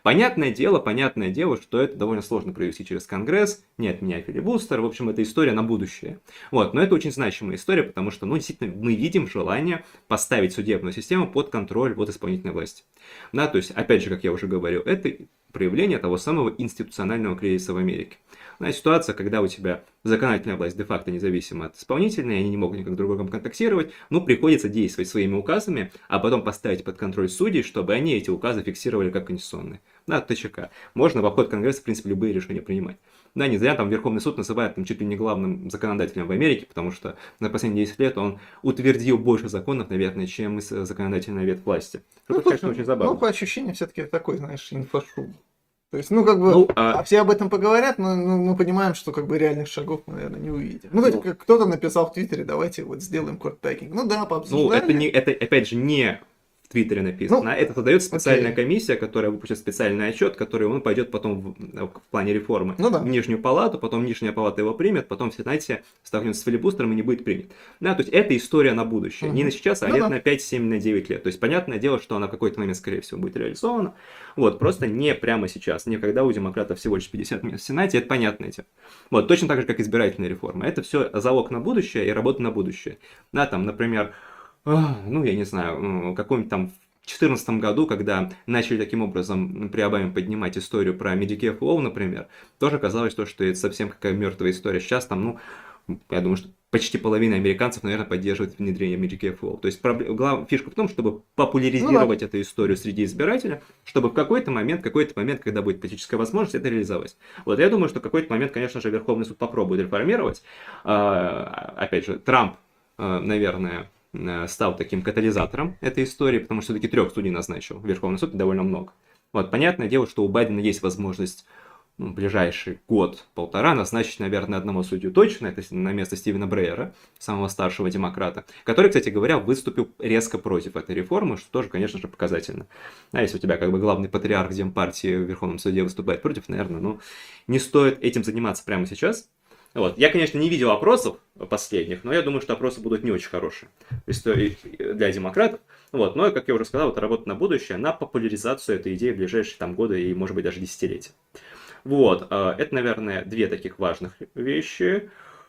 Speaker 1: Понятное дело, что это довольно сложно провести через Конгресс, не отменяя филибустер, в общем, это история на будущее. Вот, но это очень значимая история, потому что, ну, действительно, мы видим желание поставить судебную систему под контроль вот исполнительной власти. Да, то есть, опять же, как я уже говорил, это проявление того самого институционального кризиса в Америке. Ситуация, когда у тебя законодательная власть де-факто независима от исполнительной, они не могут никак друг с другом контактировать, ну, приходится действовать своими указами, а потом поставить под контроль судей, чтобы они эти указы фиксировали как конституционные. Да, ТЧК. Можно в обход Конгресса, в принципе, любые решения принимать. Да, не зря там Верховный суд называют там, чуть ли не главным законодателем в Америке, потому что за последние 10 лет он утвердил больше законов, наверное, чем и законодательная ветвь власти. Что,
Speaker 2: Ну,
Speaker 1: конечно, очень забавно.
Speaker 2: Ну, по ощущениям, все-таки такой, знаешь, инфошум. То есть, ну, как бы,
Speaker 1: Ну,
Speaker 2: все об этом поговорят, но мы понимаем, что, как бы, реальных шагов мы, наверное, не увидим. Ну, то есть, как кто-то написал в Твиттере, давайте вот сделаем кортпекинг. Ну, да, пообсуждали.
Speaker 1: Ну, это опять же, не в Твиттере написано.
Speaker 2: Ну,
Speaker 1: это создается специальная
Speaker 2: окей.
Speaker 1: комиссия, которая выпустит специальный отчет, который он пойдет потом в плане реформы
Speaker 2: Ну да.
Speaker 1: в Нижнюю палату, потом Нижняя палата его примет, потом в Сенате столкнется с филибустером и не будет принят. Да, то есть это история на будущее. Не на сейчас, а
Speaker 2: Ну
Speaker 1: лет
Speaker 2: да.
Speaker 1: на 5, 7, на 9 лет. То есть понятное дело, что она в какой-то момент, скорее всего, будет реализована. Вот, просто не прямо сейчас, не когда у демократов всего лишь 50 мест в Сенате, это понятное дело. Вот, точно так же, как избирательная реформа. Это все залог на будущее и работа на будущее. Да, там, например, ну, я не знаю, какой-нибудь там в 2014 году, когда начали таким образом при Обаме поднимать историю про Medicare for All, например, тоже казалось, что это совсем какая мертвая история. Сейчас там, ну, я думаю, что почти половина американцев, наверное, поддерживает внедрение Medicare for All. То есть фишка в том, чтобы популяризировать эту историю среди избирателя, чтобы в какой-то момент, когда будет политическая возможность, это реализовать. Вот я думаю, что в какой-то момент, конечно же, Верховный суд попробует реформировать. Опять же, Трамп, наверное, стал таким катализатором этой истории, потому что все-таки 3 судей назначил Верховный суд, довольно много. Вот, понятное дело, что у Байдена есть возможность в ближайший год-полтора назначить, наверное, одного судью точно, это на место Стивена Брейера, самого старшего демократа, который, кстати говоря, выступил резко против этой реформы, что тоже, конечно же, показательно. А если у тебя как бы главный патриарх Демпартии в Верховном суде выступает против, наверное, ну, не стоит этим заниматься прямо сейчас. Вот. Я, конечно, не видел опросов последних, но я думаю, что опросы будут не очень хорошие для демократов. Вот. Но, как я уже сказал, это работа на будущее, на популяризацию этой идеи в ближайшие там, годы и, может быть, даже десятилетия. Вот. Это, наверное, 2 таких важных вещи.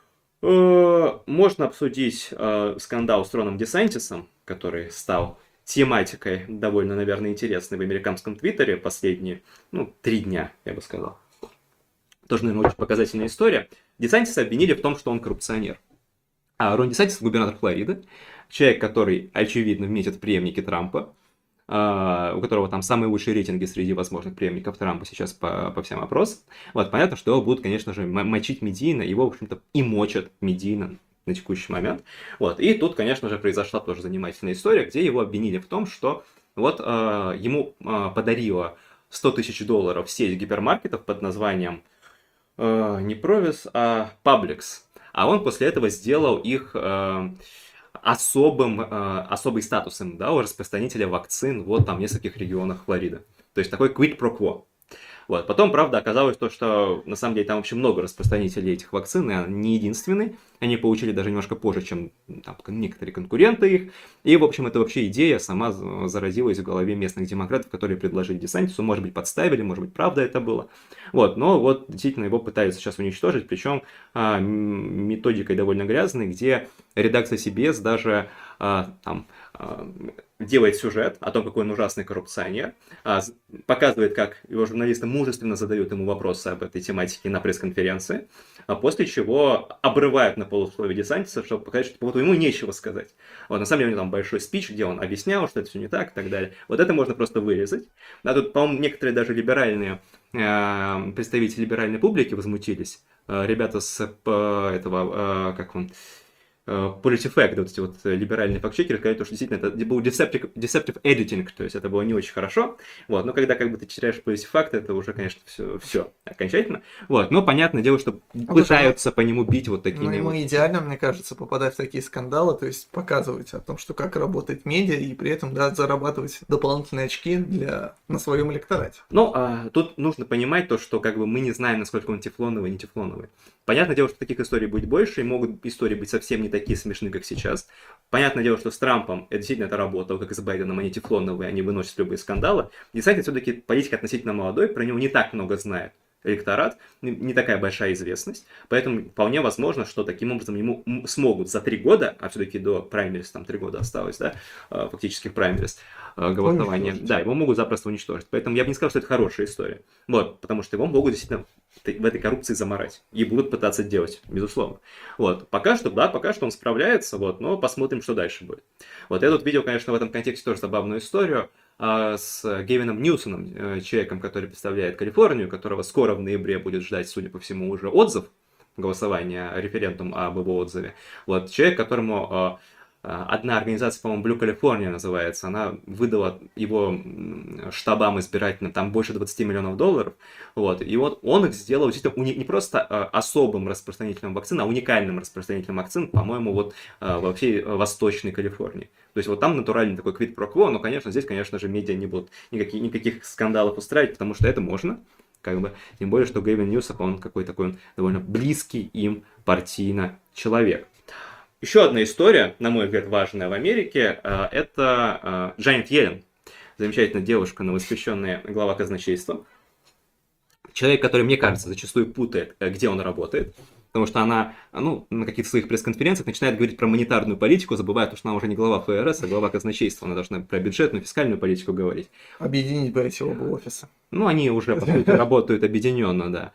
Speaker 1: Можно обсудить скандал с Роном Десантисом, который стал тематикой довольно, наверное, интересной в американском твиттере последние, 3 дня, я бы сказал. Тоже, наверное, очень показательная история. Десантиса обвинили в том, что он коррупционер. А Рон Десантис – губернатор Флориды, человек, который, очевидно, метит в преемники Трампа, у которого там самые лучшие рейтинги среди возможных преемников Трампа сейчас по всем опросам. Вот, понятно, что его будут, конечно же, мочить медийно, его, в общем-то, и мочат медийно на текущий момент. Вот, и тут, конечно же, произошла тоже занимательная история, где его обвинили в том, что вот ему подарила $100 000 сеть гипермаркетов под названием не Provis, а Publix. А он после этого сделал их особый статусом, да, у распространителя вакцин вот там в нескольких регионах Флориды. То есть такой quid pro quo. Вот. Потом, правда, оказалось то, что на самом деле там вообще много распространителей этих вакцин, и он не единственный. Они получили даже немножко позже, чем там, некоторые конкуренты их. И, в общем, эта вообще идея сама заразилась в голове местных демократов, которые предложили Десантису. Может быть, подставили, может быть, правда это было. Вот. Но вот действительно его пытаются сейчас уничтожить, причем методикой довольно грязной, где редакция CBS даже делает сюжет о том, какой он ужасный коррупционер, показывает, как его журналисты мужественно задают ему вопросы об этой тематике на пресс-конференции, после чего обрывают на полусловие Десантиса, чтобы показать, что по поводу ему нечего сказать. Вот, на самом деле у него там большой спич, где он объяснял, что это все не так и так далее. Вот это можно просто вырезать. Да, тут, по-моему, некоторые даже либеральные представители либеральной публики возмутились. Ребята с этого, как он... PolitiFact, вот эти вот либеральные фактчекеры, сказали, что действительно это был deceptive editing, то есть это было не очень хорошо, вот, но когда как бы ты теряешь PolitiFact, это уже, конечно, все окончательно, вот, но понятное дело, что пытаются по нему бить вот такими
Speaker 2: ему
Speaker 1: вот.
Speaker 2: идеально, мне кажется, попадать в такие скандалы, то есть показывать о том, что как работает медиа, и при этом, да, зарабатывать дополнительные очки на своем электорате.
Speaker 1: Ну, тут нужно понимать то, что как бы мы не знаем, насколько он тефлоновый, не тефлоновый. Понятное дело, что таких историй будет больше, и могут истории быть совсем не такие смешные, как сейчас. Понятное дело, что с Трампом это действительно это работало, как и с Байденом, они тефлоновые, они выносят любые скандалы. Десантис все-таки политик относительно молодой, про него не так много знает электорат, не такая большая известность, поэтому вполне возможно, что таким образом ему смогут за 3 года, а все-таки до праймерис там 3 года осталось, да, фактических праймерис, голосования, да, его могут запросто уничтожить. Поэтому я бы не сказал, что это хорошая история. Вот, потому что его могут действительно в этой коррупции заморать. И будут пытаться делать, безусловно. Вот, пока что он справляется, вот, но посмотрим, что дальше будет. Вот, я тут видел, конечно, в этом контексте тоже забавную историю с Гевином Ньюсоном, человеком, который представляет Калифорнию, которого скоро в ноябре будет ждать, судя по всему, уже отзыв голосования, референдум об его отзыве. Вот, человек, которому одна организация, по-моему, Blue California называется, она выдала его штабам избирательным там больше $20 миллионов. Вот, и вот он их сделал действительно не просто особым распространителем вакцин, а уникальным распространителем вакцин, по-моему, вот во всей Восточной Калифорнии. То есть вот там натуральный такой quid pro quo, но, конечно, здесь, конечно же, медиа не будут никаких скандалов устраивать, потому что это можно. Как бы, тем более, что Гэвин Ньюсом, он какой-то такой довольно близкий им партийно человек. Еще одна история, на мой взгляд, важная в Америке, это Джанет Йеллен, замечательная девушка, новоиспеченная глава казначейства. Человек, который, мне кажется, зачастую путает, где он работает, потому что она, на каких-то своих пресс-конференциях начинает говорить про монетарную политику, забывая, что она уже не глава ФРС, а глава казначейства, она должна про бюджетную, фискальную политику говорить.
Speaker 2: Объединить бы эти оба офиса.
Speaker 1: Они уже, по сути, работают объединенно, да.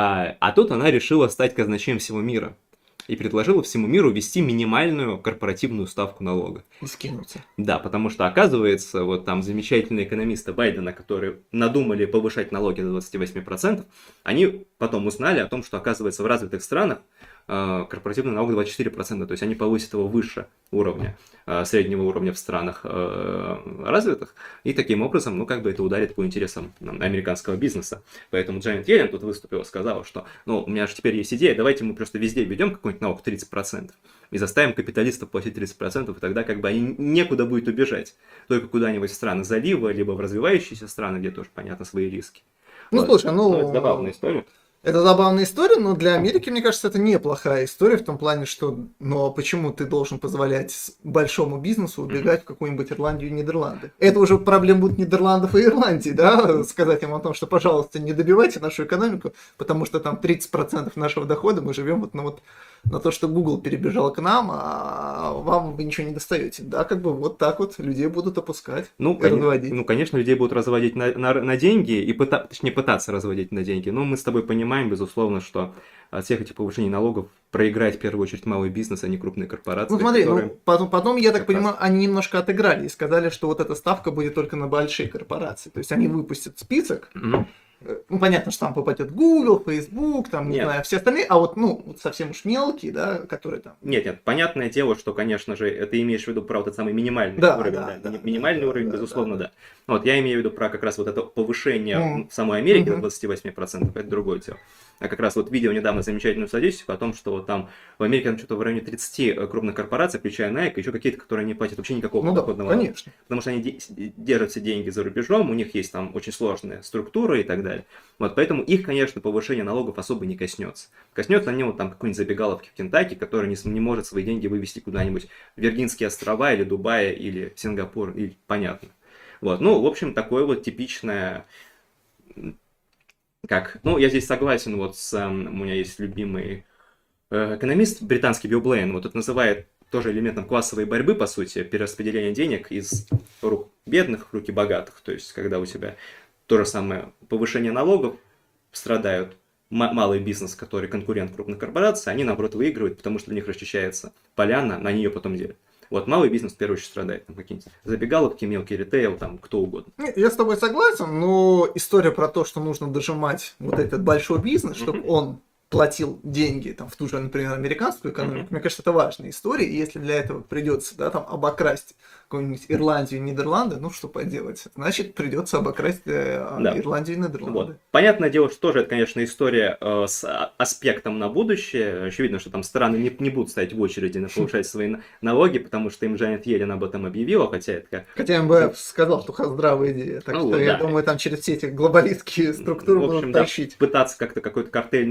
Speaker 1: А тут она решила стать казначеем всего мира. И предложила всему миру ввести минимальную корпоративную ставку налога.
Speaker 2: И скинуться.
Speaker 1: Да, потому что, оказывается, вот там замечательные экономисты Байдена, которые надумали повышать налоги до 28%, они потом узнали о том, что, оказывается, в развитых странах корпоративный налог 24%, то есть они повысят его выше уровня, среднего уровня в странах развитых, и таким образом, это ударит по интересам американского бизнеса. Поэтому Джанет Йеллен тут выступила, сказала, что, у меня же теперь есть идея, давайте мы просто везде введем какой-нибудь налог 30% и заставим капиталистов платить 30%, и тогда они некуда будет убежать, только куда-нибудь в страны залива, либо в развивающиеся страны, где тоже, понятно, свои риски.
Speaker 2: Слушай,
Speaker 1: это забавная история.
Speaker 2: Это забавная история, но для Америки, мне кажется, это неплохая история в том плане, что, а почему ты должен позволять большому бизнесу убегать в какую-нибудь Ирландию и Нидерланды? Это уже проблема будет Нидерландов и Ирландии, да, сказать им о том, что, пожалуйста, не добивайте нашу экономику, потому что там 30% нашего дохода мы живем на то, что Google перебежал к нам, а вам вы ничего не достаете. Да, вот так вот людей будут опускать, разводить.
Speaker 1: Конечно, людей будут разводить на деньги, и точнее пытаться разводить на деньги, но мы с тобой понимаем, безусловно, что от всех этих повышений налогов проиграет в первую очередь малый бизнес, а не крупные корпорации.
Speaker 2: Смотри, потом, я так понимаю, они немножко отыграли и сказали, что вот эта ставка будет только на большие корпорации. То есть они выпустят список, понятно, что там попадет Google, Facebook, не знаю, все остальные, а совсем уж мелкие, да, которые там...
Speaker 1: Нет, понятное дело, что, конечно же, ты имеешь в виду про этот самый минимальный уровень, минимальный уровень, безусловно, да. Вот, я имею в виду про как раз вот это повышение в самой Америке до 28%, это другое дело. А как раз видел недавно замечательную статистику о том, что там в Америке там что-то в районе 30 крупных корпораций, включая Nike, еще какие-то, которые не платят вообще никакого доходного налога.
Speaker 2: Конечно.
Speaker 1: Потому что они держат все деньги за рубежом, у них есть там очень сложная структура и так далее. Вот, поэтому их, конечно, повышение налогов особо не коснется. Коснется они там какой-нибудь забегаловки в Кентаки, который не может свои деньги вывести куда-нибудь в Виргинские острова или Дубай или Сингапур, и понятно. Вот, в общем, такое типичное... я здесь согласен у меня есть любимый экономист британский Билл Блейн, это называет тоже элементом классовой борьбы, по сути, перераспределение денег из рук бедных в руки богатых, то есть когда у тебя то же самое повышение налогов, страдают малый бизнес, который конкурент крупных корпораций, они, наоборот, выигрывают, потому что у них расчищается поляна, на нее потом делят. Малый бизнес в первую очередь страдает, какие-нибудь забегаловки, мелкий ритейл, кто угодно.
Speaker 2: Я с тобой согласен, но история про то, что нужно дожимать этот большой бизнес, чтобы он платил деньги в ту же, например, американскую экономику, мне кажется, это важная история, и если для этого придется, обокрасть какую-нибудь Ирландию и Нидерланды, что поделать, значит, придется обокрасть Ирландию и Нидерланды.
Speaker 1: Вот. Понятное дело, что тоже это, конечно, история с аспектом на будущее. Очевидно, что там страны не будут стоять в очереди на повышать свои налоги, потому что им Джанет Йеллен об этом объявила, хотя
Speaker 2: МВФ сказал, что здравая идея, так я думаю, там через все эти глобалистские структуры будут тащить.
Speaker 1: Пытаться как-то какой-то картельный сговор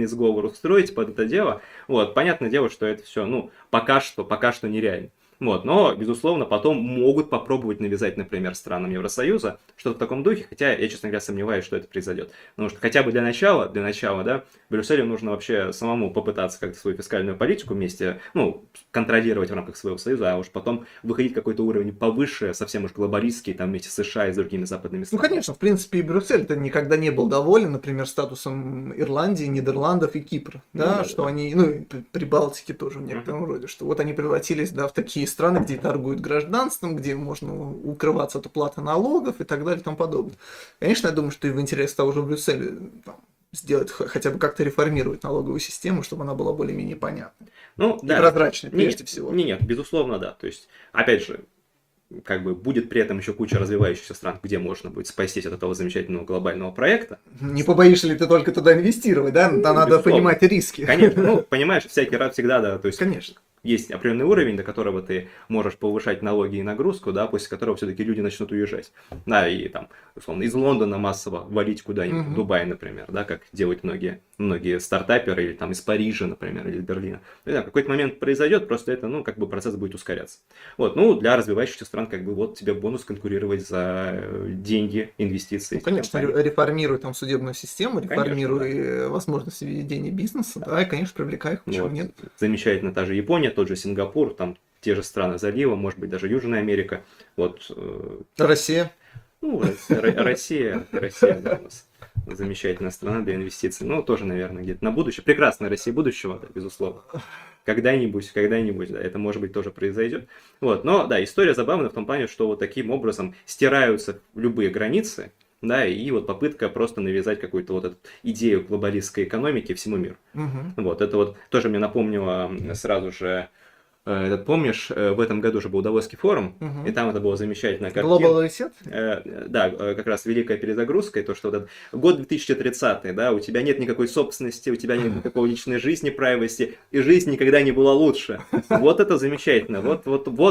Speaker 1: строить под это дело. Вот, понятное дело, что это все, ну, пока что нереально. Вот, но, безусловно, потом могут попробовать навязать, например, странам Евросоюза что-то в таком духе, хотя я, честно говоря, сомневаюсь, что это произойдет. Потому что хотя бы для начала, да, Брюсселю нужно вообще самому попытаться как-то свою фискальную политику вместе, ну, контролировать в рамках своего союза, а уж потом выходить какой-то уровень повыше, совсем уж глобалистский, там, вместе с США и с другими западными
Speaker 2: Ну,
Speaker 1: странами.
Speaker 2: конечно, в принципе, и Брюссель-то никогда не был доволен, например, статусом Ирландии, Нидерландов и Кипра,
Speaker 1: Ну,
Speaker 2: да,
Speaker 1: да,
Speaker 2: что
Speaker 1: да.
Speaker 2: они, ну, и Прибалтики тоже в некотором роде, что вот они превратились, да, в такие страны, где торгуют гражданством, где можно укрываться от уплаты налогов и так далее и тому подобное. Конечно, я думаю, что и в интересах того же Брюсселя там, сделать, хотя бы как-то реформировать налоговую систему, чтобы она была более-менее понятной.
Speaker 1: Ну,
Speaker 2: И
Speaker 1: да.
Speaker 2: прозрачной,
Speaker 1: Нет,
Speaker 2: прежде всего.
Speaker 1: Нет, безусловно, да. То есть, опять же, как бы будет при этом еще куча развивающихся стран, где можно будет спастись от этого замечательного глобального проекта.
Speaker 2: Не побоишься ли ты только туда инвестировать, да? Там надо
Speaker 1: безусловно.
Speaker 2: понимать риски.
Speaker 1: Конечно, ну, понимаешь, всякий раз всегда, да, то есть
Speaker 2: Конечно.
Speaker 1: есть определенный уровень, до которого ты можешь повышать налоги и нагрузку, да, после которого все-таки люди начнут уезжать. Да, и там, условно, из Лондона массово валить куда-нибудь, в Дубай, например, да, как делают многие стартаперы, или там из Парижа, например, или из Берлина. Не знаю, в какой-то момент произойдет, просто это, ну, как бы процесс будет ускоряться. Вот, ну, для развивающихся стран, как бы, вот тебе бонус конкурировать за деньги, инвестиции.
Speaker 2: Ну, конечно, реформируй там судебную систему, реформируй возможности ведения бизнеса, да, и, конечно, привлекай их, почему
Speaker 1: Вот.
Speaker 2: нет.
Speaker 1: Замечательно, та же Япония, тот же Сингапур, там те же страны залива, может быть, даже Южная Америка. Вот,
Speaker 2: Россия.
Speaker 1: ну, Россия, да, у нас замечательная страна для инвестиций. Ну, тоже, наверное, где-то на будущее. Прекрасная Россия будущего, да, безусловно. Когда-нибудь, да, это, может быть, тоже произойдет. Вот, но, да, история забавная в том плане, что вот таким образом стираются любые границы, да, и вот попытка просто навязать какую-то вот эту идею глобалистской экономики всему миру. Вот, это вот тоже мне напомнило сразу же, помнишь, в этом году же был Давосский форум, и там это была замечательная картина.
Speaker 2: Global Reset?
Speaker 1: Да, как раз великая перезагрузка, и то, что вот этот год 2030, да, у тебя нет никакой собственности, у тебя нет никакой личной жизни, privаcy, и жизнь никогда не была лучше. Вот это замечательно. Вот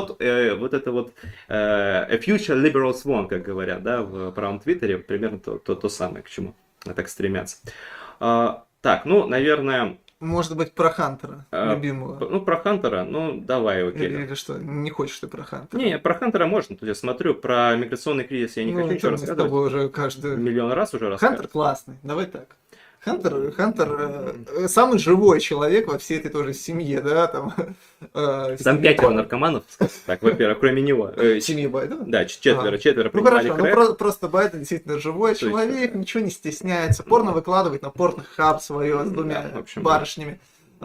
Speaker 1: это вот a future liberal swan, как говорят, да, в правом твиттере, примерно то самое, к чему так стремятся. Так, ну, наверное...
Speaker 2: Может быть, про Хантера, любимого.
Speaker 1: Ну, про Хантера, ну, давай, окей.
Speaker 2: Или что, не хочешь ты про Хантера?
Speaker 1: Не, про Хантера можно, тут я смотрю, про миграционный кризис я не хочу ничего рассказывать.
Speaker 2: Мы с тобой уже каждый...
Speaker 1: Миллион раз уже рассказывал.
Speaker 2: Хантер классный, давай так. Хантер самый живой человек во всей этой тоже семье, да, там...
Speaker 1: Там 5 наркоманов, так, во-первых, кроме него.
Speaker 2: Семьи Байдена?
Speaker 1: Да, четверо
Speaker 2: Ну
Speaker 1: принимали
Speaker 2: хорошо,
Speaker 1: крэк.
Speaker 2: просто Байден действительно живой
Speaker 1: То есть,
Speaker 2: человек, ничего не стесняется, порно выкладывает на Pornhub свое с двумя
Speaker 1: в общем,
Speaker 2: барышнями.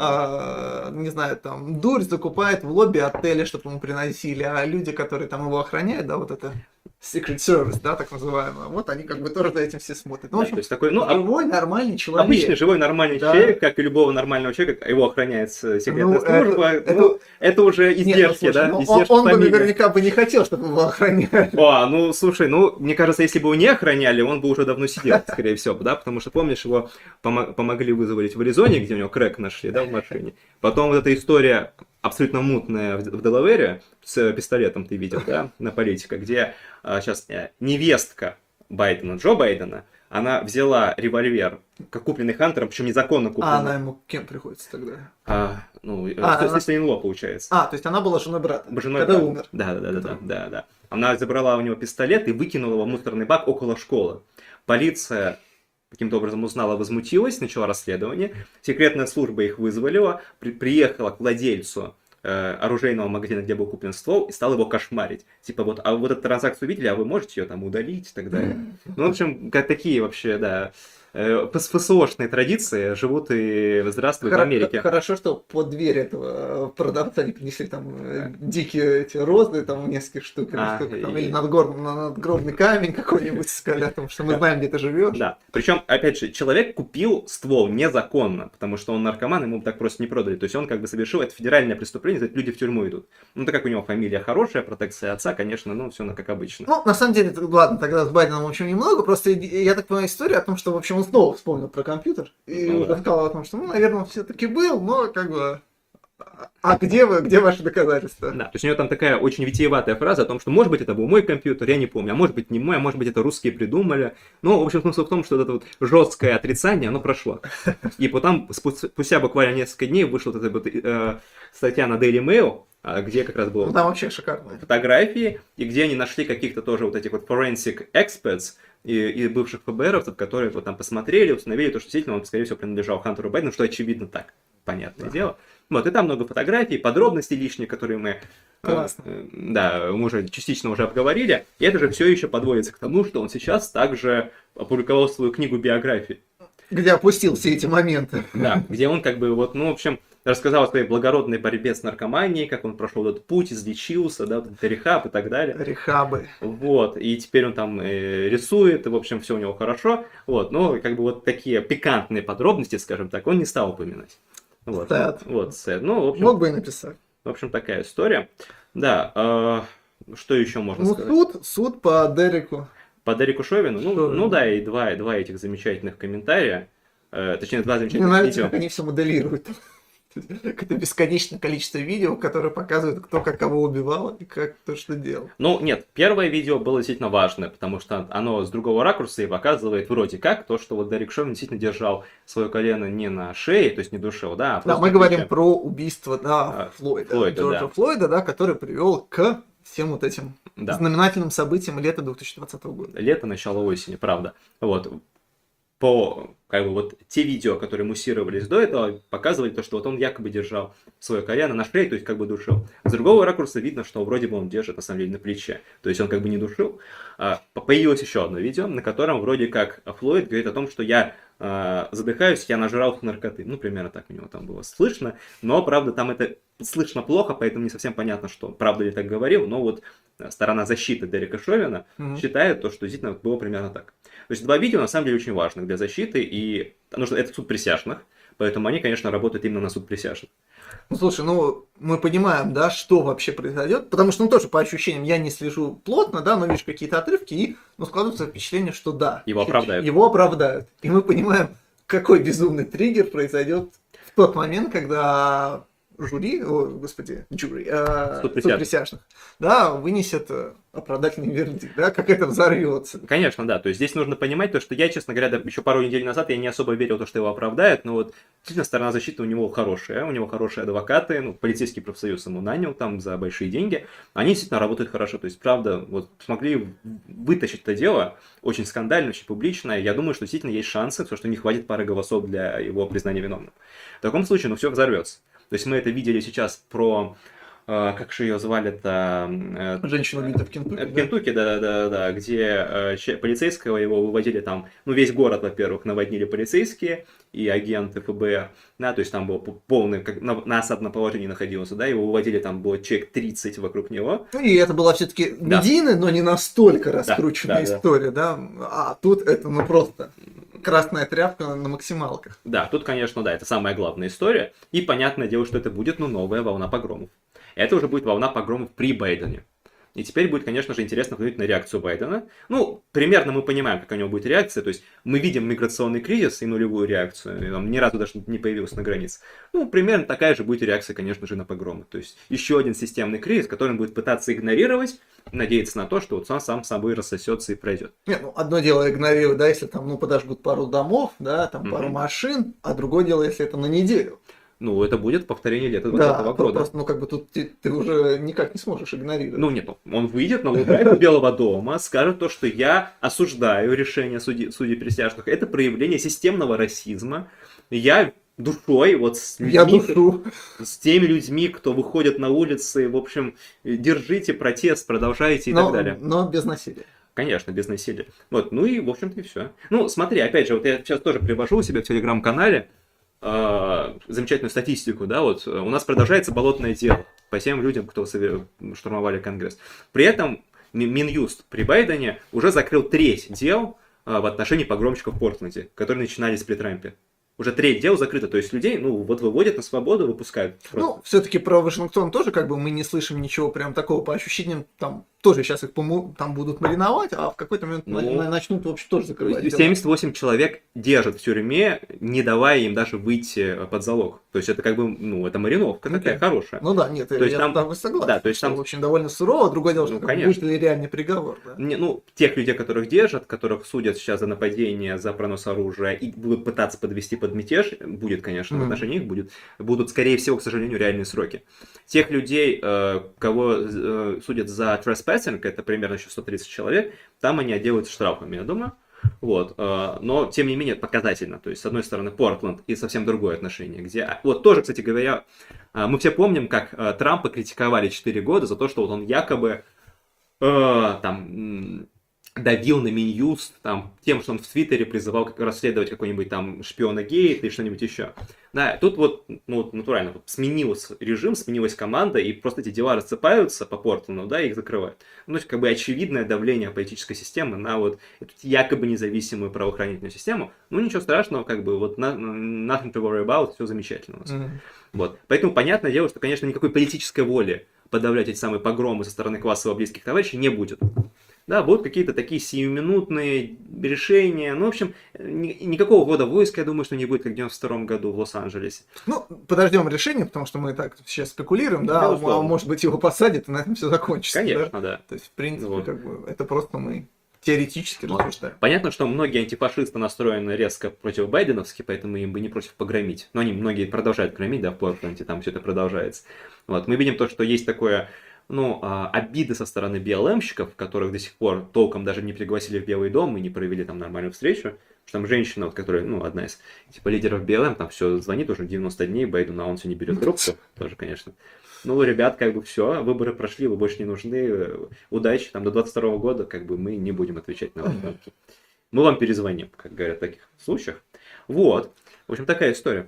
Speaker 2: Не знаю, там, дурь закупает в лобби отеля, чтобы ему приносили, а люди, которые там его охраняют, да, вот это Secret Service, да, так называемое, вот они как бы тоже за этим все смотрят. Ну, в
Speaker 1: Да,
Speaker 2: общем,
Speaker 1: то есть такой, ну,
Speaker 2: живой, нормальный человек.
Speaker 1: обычный живой нормальный
Speaker 2: Да.
Speaker 1: человек, как и любого нормального человека, его охраняет секретная
Speaker 2: Ну,
Speaker 1: служба.
Speaker 2: это-
Speaker 1: Это уже
Speaker 2: Нет, ну,
Speaker 1: издержки,
Speaker 2: слушай,
Speaker 1: да?
Speaker 2: ну,
Speaker 1: Издержки
Speaker 2: он бы
Speaker 1: фамилии.
Speaker 2: наверняка бы не хотел, чтобы его охраняли.
Speaker 1: Ну, слушай, ну, мне кажется, если бы его не охраняли, он бы уже давно сидел, скорее всего, да, потому что, помнишь, его помогли вызволить в Аризоне, где у него крэк нашли, да, в машине. Потом вот эта история абсолютно мутная в Делавере с пистолетом, ты видел, да, на политика, где сейчас невестка Байдена, Джо Байдена, она взяла револьвер, как купленный Хантером, причем незаконно купленный.
Speaker 2: А она ему кем приходится тогда?
Speaker 1: Сестра-in-law, получается.
Speaker 2: То есть она была женой брата,
Speaker 1: Женой
Speaker 2: когда
Speaker 1: брата.
Speaker 2: умер.
Speaker 1: Да. Она забрала у него пистолет и выкинула его в мусорный бак около школы. Полиция каким-то образом узнала, возмутилась, начала расследование. Секретная служба их вызволила, приехала к владельцу оружейного магазина, где был куплен ствол, и стал его кошмарить. Типа вот, а вот эту транзакцию видели, а вы можете ее там удалить и так далее. Ну, в общем, как такие вообще, да, ФСОшные традиции живут и здравствуют в Америке.
Speaker 2: Хорошо, что под дверь этого продавца не принесли там дикие эти розы, там несколько штук, или надгробный камень какой-нибудь сказали, потому что мы знаем, где ты живешь.
Speaker 1: Да. Причем, опять же, человек купил ствол незаконно, потому что он наркоман, ему так просто не продали. То есть он как бы совершил это федеральное преступление, за это люди в тюрьму идут. Ну, так как у него фамилия хорошая, протекция отца, конечно, ну, все как обычно.
Speaker 2: Ну, на самом деле, ладно, тогда с Байденом, в общем, немного, просто я так понимаю, история о том, что, в общем, он снова вспомнил про компьютер и рассказал о том, что, наверное, он все-таки был, но как бы А где ваши доказательства?
Speaker 1: Да, то есть у него там такая очень витиеватая фраза о том, что, может быть, это был мой компьютер, я не помню, а может быть, не мой, а может быть, это русские придумали. Но, в общем, смысл в том, что вот это вот жесткое отрицание, оно прошло. И потом, спустя буквально несколько дней, вышла вот эта вот статья на Daily Mail, где как раз было
Speaker 2: Ну, там вообще шикарно.
Speaker 1: фотографии, и где они нашли каких-то тоже вот этих вот forensic experts и бывших ФБРовцев, которые вот там посмотрели, установили то, что действительно он, скорее всего, принадлежал Хантеру Байдену, что очевидно так, понятное дело. Вот, и там много фотографий, подробностей лишних, которые мы
Speaker 2: Классно.
Speaker 1: мы уже частично уже обговорили, и это же все еще подводится к тому, что он сейчас также опубликовал свою книгу биографии.
Speaker 2: Где опустил все эти моменты.
Speaker 1: Да, где он как бы вот, ну, в общем, рассказал о своей благородной борьбе с наркоманией, как он прошел этот путь, излечился, да, вот этот рехаб и так далее.
Speaker 2: Рехабы.
Speaker 1: Вот, и теперь он там рисует, и, в общем, все у него хорошо, вот, но как бы вот такие пикантные подробности, скажем так, он не стал упоминать. Вот,
Speaker 2: Sad.
Speaker 1: вот, sad. Ну, в общем,
Speaker 2: Мог бы и написать.
Speaker 1: в общем, такая история. Да, что еще можно
Speaker 2: Ну,
Speaker 1: сказать?
Speaker 2: суд по Дереку.
Speaker 1: По Дереку Шовину?
Speaker 2: Шовину.
Speaker 1: Ну да, и два этих замечательных комментария, точнее, два
Speaker 2: Мне
Speaker 1: замечательных
Speaker 2: нравится,
Speaker 1: видео.
Speaker 2: как они все моделируют. Это бесконечное количество видео, которые показывают, кто как кого убивал и как кто что делал.
Speaker 1: Ну, нет, первое видео было действительно важное, потому что оно с другого ракурса и показывает вроде как то, что вот Дерек Шовин действительно держал свое колено не на шее, то есть не душил, да, а
Speaker 2: Да,
Speaker 1: просто
Speaker 2: мы
Speaker 1: на
Speaker 2: говорим
Speaker 1: плече.
Speaker 2: про убийство, да, Флойда, Джорджа
Speaker 1: да.
Speaker 2: Флойда, да, который привел к всем вот этим
Speaker 1: Да.
Speaker 2: знаменательным событиям лета 2020 года.
Speaker 1: Лето, начало осени, правда. Вот. По, как бы, вот те видео, которые муссировались до этого, показывали то, что вот он якобы держал свое колено на шее, то есть как бы душил. С другого ракурса видно, что вроде бы он держит на самом деле на плече. То есть он как бы не душил. Появилось еще одно видео, на котором вроде как Флойд говорит о том, что я задыхаюсь, я нажрался наркоты. Ну, примерно так у него там было слышно. Но, правда, там это слышно плохо, поэтому не совсем понятно, что правда ли так говорил. Но вот сторона защиты Дерека Шовина считает то, что действительно было примерно так. То есть два видео на самом деле очень важных для защиты, и потому что это суд присяжных, поэтому они, конечно, работают именно на суд присяжных.
Speaker 2: Ну, слушай, ну, мы понимаем, да, что вообще произойдет, потому что, ну, тоже по ощущениям я не слежу плотно, да, но вижу какие-то отрывки, и, ну, складывается впечатление, что да.
Speaker 1: Его оправдают.
Speaker 2: Его оправдают. И мы понимаем, какой безумный триггер произойдет в тот момент, когда жюри, суд присяжных, да, вынесет оправдательный вердикт, да, как это взорвется.
Speaker 1: Конечно, да, то есть здесь нужно понимать то, что я, честно говоря, еще пару недель назад я не особо верил в то, что его оправдают, но вот действительно сторона защиты у него хорошие адвокаты, ну, полицейский профсоюз ему нанял там за большие деньги, они действительно работают хорошо, то есть, правда, вот смогли вытащить это дело, очень скандально, очень публичное, я думаю, что действительно есть шансы, потому что не хватит пары голосов для его признания виновным. В таком случае, ну, все взорвется. То есть мы это видели сейчас про, как же ее звали-то?
Speaker 2: Женщина убита в Кентукки.
Speaker 1: В Кентукки, да, где полицейского его выводили там, ну, весь город, во-первых, наводнили полицейские и агенты ФБР, да, то есть там был полный, как на осадном положении находился, да, его выводили, там было человек 30 вокруг него.
Speaker 2: Ну, и это была все-таки медийная, но не настолько раскрученная
Speaker 1: да.
Speaker 2: история, да, а тут это, ну, просто красная тряпка на максималках.
Speaker 1: Да, тут, конечно, да, это самая главная история, и понятное дело, что это будет, ну, новая волна погромов. Это уже будет волна погромов при Байдене. И теперь будет, конечно же, интересно посмотреть на реакцию Байдена. Ну, примерно мы понимаем, какая у него будет реакция. То есть мы видим миграционный кризис и нулевую реакцию. И он ни разу даже не появился на границе. Ну, примерно такая же будет реакция, конечно же, на погромы. То есть еще один системный кризис, который он будет пытаться игнорировать, надеяться на то, что вот сам собой рассосется и пройдет.
Speaker 2: Нет, ну, одно дело игнорировать, да, если там, ну, подожгут пару домов, да, там пару машин, а другое дело, если это на неделю.
Speaker 1: Ну, это будет повторение лета 2020 года.
Speaker 2: Просто, ну, как бы тут ты уже никак не сможешь игнорировать.
Speaker 1: Ну, нет, он выйдет на лоу-драйв Белого дома, скажет то, что я осуждаю решение судей присяжных. Это проявление системного расизма. Я душой, вот с теми людьми, кто выходит на улицы, в общем, держите протест, продолжайте и так далее.
Speaker 2: Но без насилия.
Speaker 1: Конечно, без насилия. Вот, ну и, в общем-то, и все. Ну, смотри, опять же, вот я сейчас тоже привожу у себя в телеграм-канале замечательную статистику, да, вот у нас продолжается болотное дело по тем людям, кто штурмовали Конгресс. При этом Минюст при Байдене уже закрыл треть дел в отношении погромщиков в Портленде, которые начинались при Трампе. Уже треть дел закрыто, то есть людей, ну, вот выводят на свободу, выпускают.
Speaker 2: Ну, все-таки про Вашингтон тоже, как бы, мы не слышим ничего прям такого, по ощущениям, там, тоже сейчас их там будут мариновать, а в какой-то момент начнут вообще тоже закрывать дела.
Speaker 1: 78 человек держат в тюрьме, не давая им даже выйти под залог. То есть это как бы, ну, это мариновка такая хорошая.
Speaker 2: Ну да, нет,
Speaker 1: то есть
Speaker 2: я
Speaker 1: там,
Speaker 2: там согласен.
Speaker 1: Да, то есть там,
Speaker 2: в общем, довольно сурово. Другое дело, что
Speaker 1: конечно.
Speaker 2: будет ли реальный приговор. Да.
Speaker 1: Ну, тех людей, которых держат, которых судят сейчас за нападение, за пронос оружия и будут пытаться подвести под мятеж, будет, конечно, в отношении их будут, скорее всего, к сожалению, реальные сроки. Тех людей, кого судят за trespassing, это примерно еще 130 человек, там они отделаются штрафами, я думаю. Вот. Но, тем не менее, показательно. То есть, с одной стороны, Портленд и совсем другое отношение. Где... Вот тоже, кстати говоря, мы все помним, как Трампа критиковали 4 года за то, что вот он якобы там давил на Минюст там, тем, что он в Твиттере призывал расследовать какой-нибудь там шпиона гейт или что-нибудь еще. Да, тут вот, ну, натурально, вот сменился режим, сменилась команда, и просто эти дела рассыпаются по Портленду, да, и их закрывают. Ну, то есть, как бы очевидное давление политической системы на вот эту якобы независимую правоохранительную систему. Ну, ничего страшного, как бы, вот nothing to worry about, все замечательно у нас. Вот. Поэтому понятное дело, что, конечно, никакой политической воли подавлять эти самые погромы со стороны классово близких товарищей не будет. Да, будут какие-то такие сиюминутные решения. Ну, в общем, никакого ввода войск, я думаю, что не будет, как в 92 году в Лос-Анджелесе.
Speaker 2: Ну, подождем решения, потому что мы так сейчас спекулируем, да, а может быть его посадят, и на этом все закончится.
Speaker 1: Конечно, да.
Speaker 2: То есть, в принципе, как бы, это просто мы теоретически рассуждаем.
Speaker 1: Понятно, что многие антифашисты настроены резко против Байденовски, поэтому им бы не против погромить. Но они многие продолжают громить, да, в Портленде, там все это продолжается. Вот. Мы видим то, что есть такое, ну, обиды со стороны БЛМщиков, которых до сих пор толком даже не пригласили в Белый дом и не провели там нормальную встречу. Что там женщина, вот, которая, ну, одна из типа лидеров БЛМ, там все звонит уже 90 дней Байдену, а он все не берет трубку. Тоже, конечно. Ну, ребят, как бы все, выборы прошли, вы больше не нужны, удачи, там, до 22 года, как бы, мы не будем отвечать на ваши звонки. Мы вам перезвоним, как говорят в таких случаях. Вот, в общем, такая история.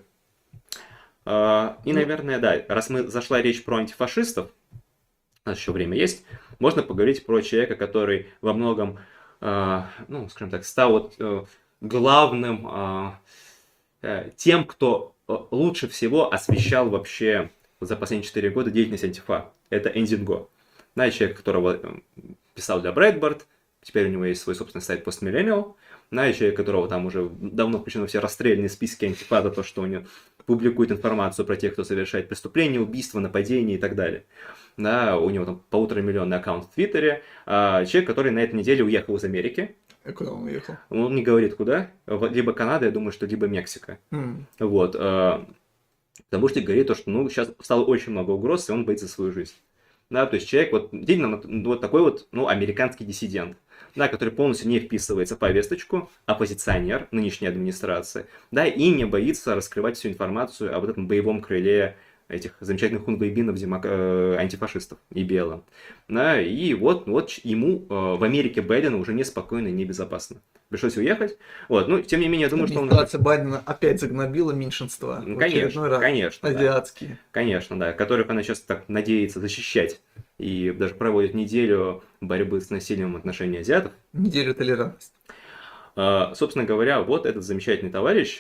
Speaker 1: И, наверное, да, раз мы зашла речь про антифашистов, у нас еще время есть, можно поговорить про человека, который во многом, ну, скажем так, стал вот главным тем, кто лучше всего освещал вообще за последние 4 года деятельность антифа. Это Энди Ngo. Знаете, человек, которого писал для Breitbart, теперь у него есть свой собственный сайт Post Millennial. Знаете, человек, которого там уже давно включены во все расстрельные списки антифа за то, что он публикует информацию про тех, кто совершает преступления, убийства, нападения и так далее. Да, у него там 1,5 миллиона аккаунт в Твиттере. Человек, который на этой неделе уехал из Америки.
Speaker 2: А куда он уехал?
Speaker 1: Он не говорит куда. Либо Канада, я думаю, что либо Мексика. Вот. Потому что говорит то, что ну, сейчас стало очень много угроз, и он боится за свою жизнь. Да, то есть человек вот, вот такой вот, ну, американский диссидент, да, который полностью не вписывается в повесточку, оппозиционер нынешней администрации, да, и не боится раскрывать всю информацию об вот этом боевом крыле этих замечательных хунвейбинов, антифашистов и белых. Да, и вот ему в Америке Байдена уже неспокойно и небезопасно. Пришлось уехать. Вот, ну, тем не менее, я думаю, что он...
Speaker 2: Администрация Байдена опять загнобила меньшинства.
Speaker 1: Ну, конечно, конечно.
Speaker 2: Азиатские.
Speaker 1: Да. Конечно, да. Которых она сейчас так надеется защищать. И даже проводит неделю борьбы с насилием в отношении азиатов.
Speaker 2: Неделю толерантности.
Speaker 1: Собственно говоря, вот этот замечательный товарищ,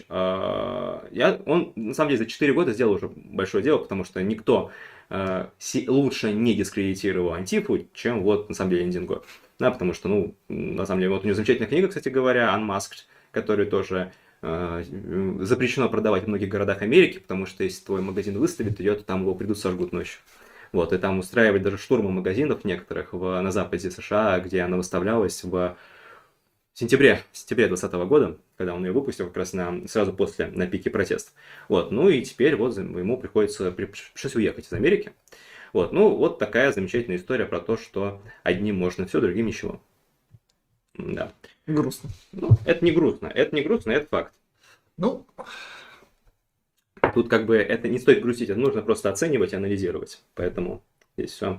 Speaker 1: он на самом деле за 4 года сделал уже большое дело, потому что никто лучше не дискредитировал антифу, чем вот на самом деле Энди Ngo. Да, потому что, ну, на самом деле, вот у него замечательная книга, кстати говоря, Unmasked, которую тоже запрещено продавать в многих городах Америки, потому что если твой магазин выставит ее, то там его придут сожгут ночью. Вот, и там устраивать даже штурмы магазинов некоторых на западе США, где она выставлялась в сентябре 2020 года, когда он ее выпустил как раз сразу на пике протестов. Вот, ну и теперь вот ему пришлось уехать из Америки. Вот, ну вот такая замечательная история про то, что одним можно все, другим ничего. Да.
Speaker 2: Грустно.
Speaker 1: Ну, это не грустно, это факт.
Speaker 2: Ну,
Speaker 1: тут как бы это не стоит грустить, это нужно просто оценивать и анализировать. Поэтому здесь все.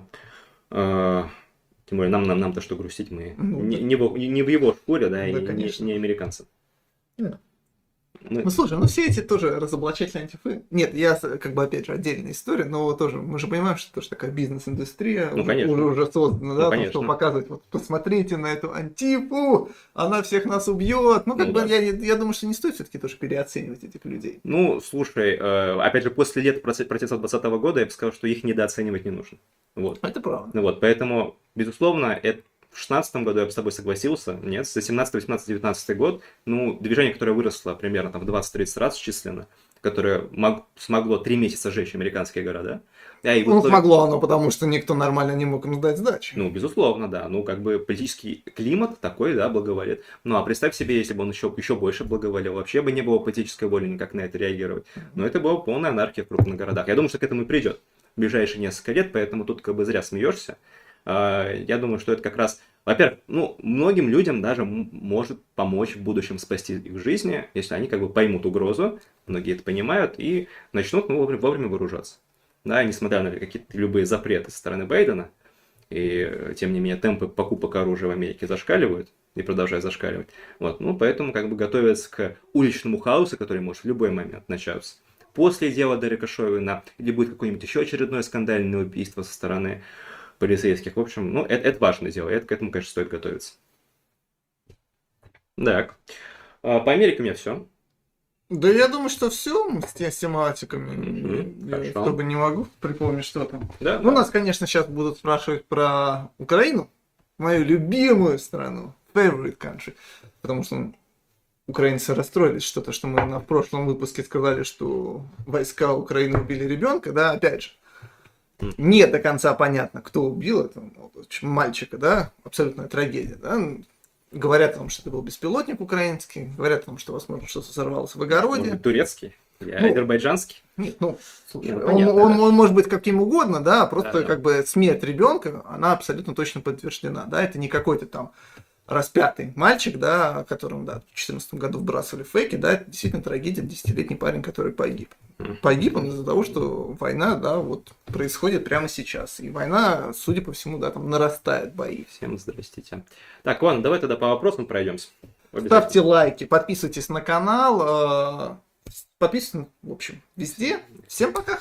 Speaker 1: Тем более нам-то что грустить, мы не в его шкуре, да, и не американцы.
Speaker 2: Да. Ну, слушай, ну все эти тоже разоблачатели антифы. Нет, как бы опять же отдельная история, но тоже мы же понимаем, что это тоже такая бизнес-индустрия
Speaker 1: Ну, конечно.
Speaker 2: уже создана,
Speaker 1: Ну,
Speaker 2: да,
Speaker 1: конечно.
Speaker 2: чтобы показывать, вот посмотрите на эту антифу, она всех нас убьет. Ну, как
Speaker 1: Ну,
Speaker 2: бы
Speaker 1: да.
Speaker 2: я думаю, что не стоит все-таки тоже переоценивать этих людей.
Speaker 1: Ну, слушай, опять же, после лет протестов 2020 года я бы сказал, что их недооценивать не нужно. Вот.
Speaker 2: Это правда.
Speaker 1: Ну вот, поэтому, безусловно, это в 2016 году я бы с тобой согласился, нет, за 17, 18, 19 год, ну, движение, которое выросло примерно там в 20-30 раз численно, которое смогло 3 месяца сжечь американские города. И в
Speaker 2: Ну,
Speaker 1: итоге-
Speaker 2: смогло оно, потому что никто нормально не мог им сдать сдачи.
Speaker 1: Ну, безусловно, да. Ну, как бы политический климат такой, да, благоволит. Ну, а представь себе, если бы он еще больше благоволил, вообще бы не было политической воли никак на это реагировать. Но это была полная анархия в крупных городах. Я думаю, что к этому и придет в ближайшие несколько лет, поэтому тут как бы зря смеешься. Я думаю, что это как раз, во-первых, ну, многим людям даже может помочь в будущем спасти их жизни, если они как бы поймут угрозу, многие это понимают, и начнут ну, вовремя вооружаться. Да, несмотря на какие-то любые запреты со стороны Байдена, и тем не менее темпы покупок оружия в Америке зашкаливают и продолжают зашкаливать. Вот, ну, поэтому как бы готовятся к уличному хаосу, который может в любой момент начаться. После дела Дерека Шовина, или будет какое-нибудь еще очередное скандальное убийство со стороны полицейских. В общем, ну, это важное дело, к этому, конечно, стоит готовиться. Так, по Америке у меня все.
Speaker 2: Да я думаю, что все с тематиками.
Speaker 1: Мгм,
Speaker 2: Я
Speaker 1: хорошо.
Speaker 2: чтобы не могу припомнить, что там.
Speaker 1: Да,
Speaker 2: Ну, нас, конечно, сейчас будут спрашивать про Украину, мою любимую страну, favorite country, потому что украинцы расстроились что-то, что мы в прошлом выпуске сказали, что войска Украины убили ребенка, да, опять же. Не до конца понятно, кто убил этого мальчика, да, абсолютная трагедия, да. Говорят о том, что это был беспилотник украинский, говорят о том, что, возможно, что-то взорвалось в огороде.
Speaker 1: турецкий, или
Speaker 2: Ну,
Speaker 1: азербайджанский.
Speaker 2: Нет, ну, слушай,
Speaker 1: Ну,
Speaker 2: он,
Speaker 1: понятно,
Speaker 2: он-
Speaker 1: да.
Speaker 2: он может быть каким угодно, да, просто
Speaker 1: Да, да.
Speaker 2: как бы смерть ребенка, она абсолютно точно подтверждена, да, это не какой-то там распятый мальчик, да, которому, да, в 2014 году вбрасывали фейки, да, это действительно трагедия, 10-летний парень, который погиб. Погиб он из-за того, что война, да, вот происходит прямо сейчас, и война, судя по всему, да, там нарастает бои.
Speaker 1: Всем здрасте. Так, ладно, давай тогда по вопросам пройдемся.
Speaker 2: Ставьте лайки, подписывайтесь на канал, подписывайтесь, в общем, везде. Всем пока!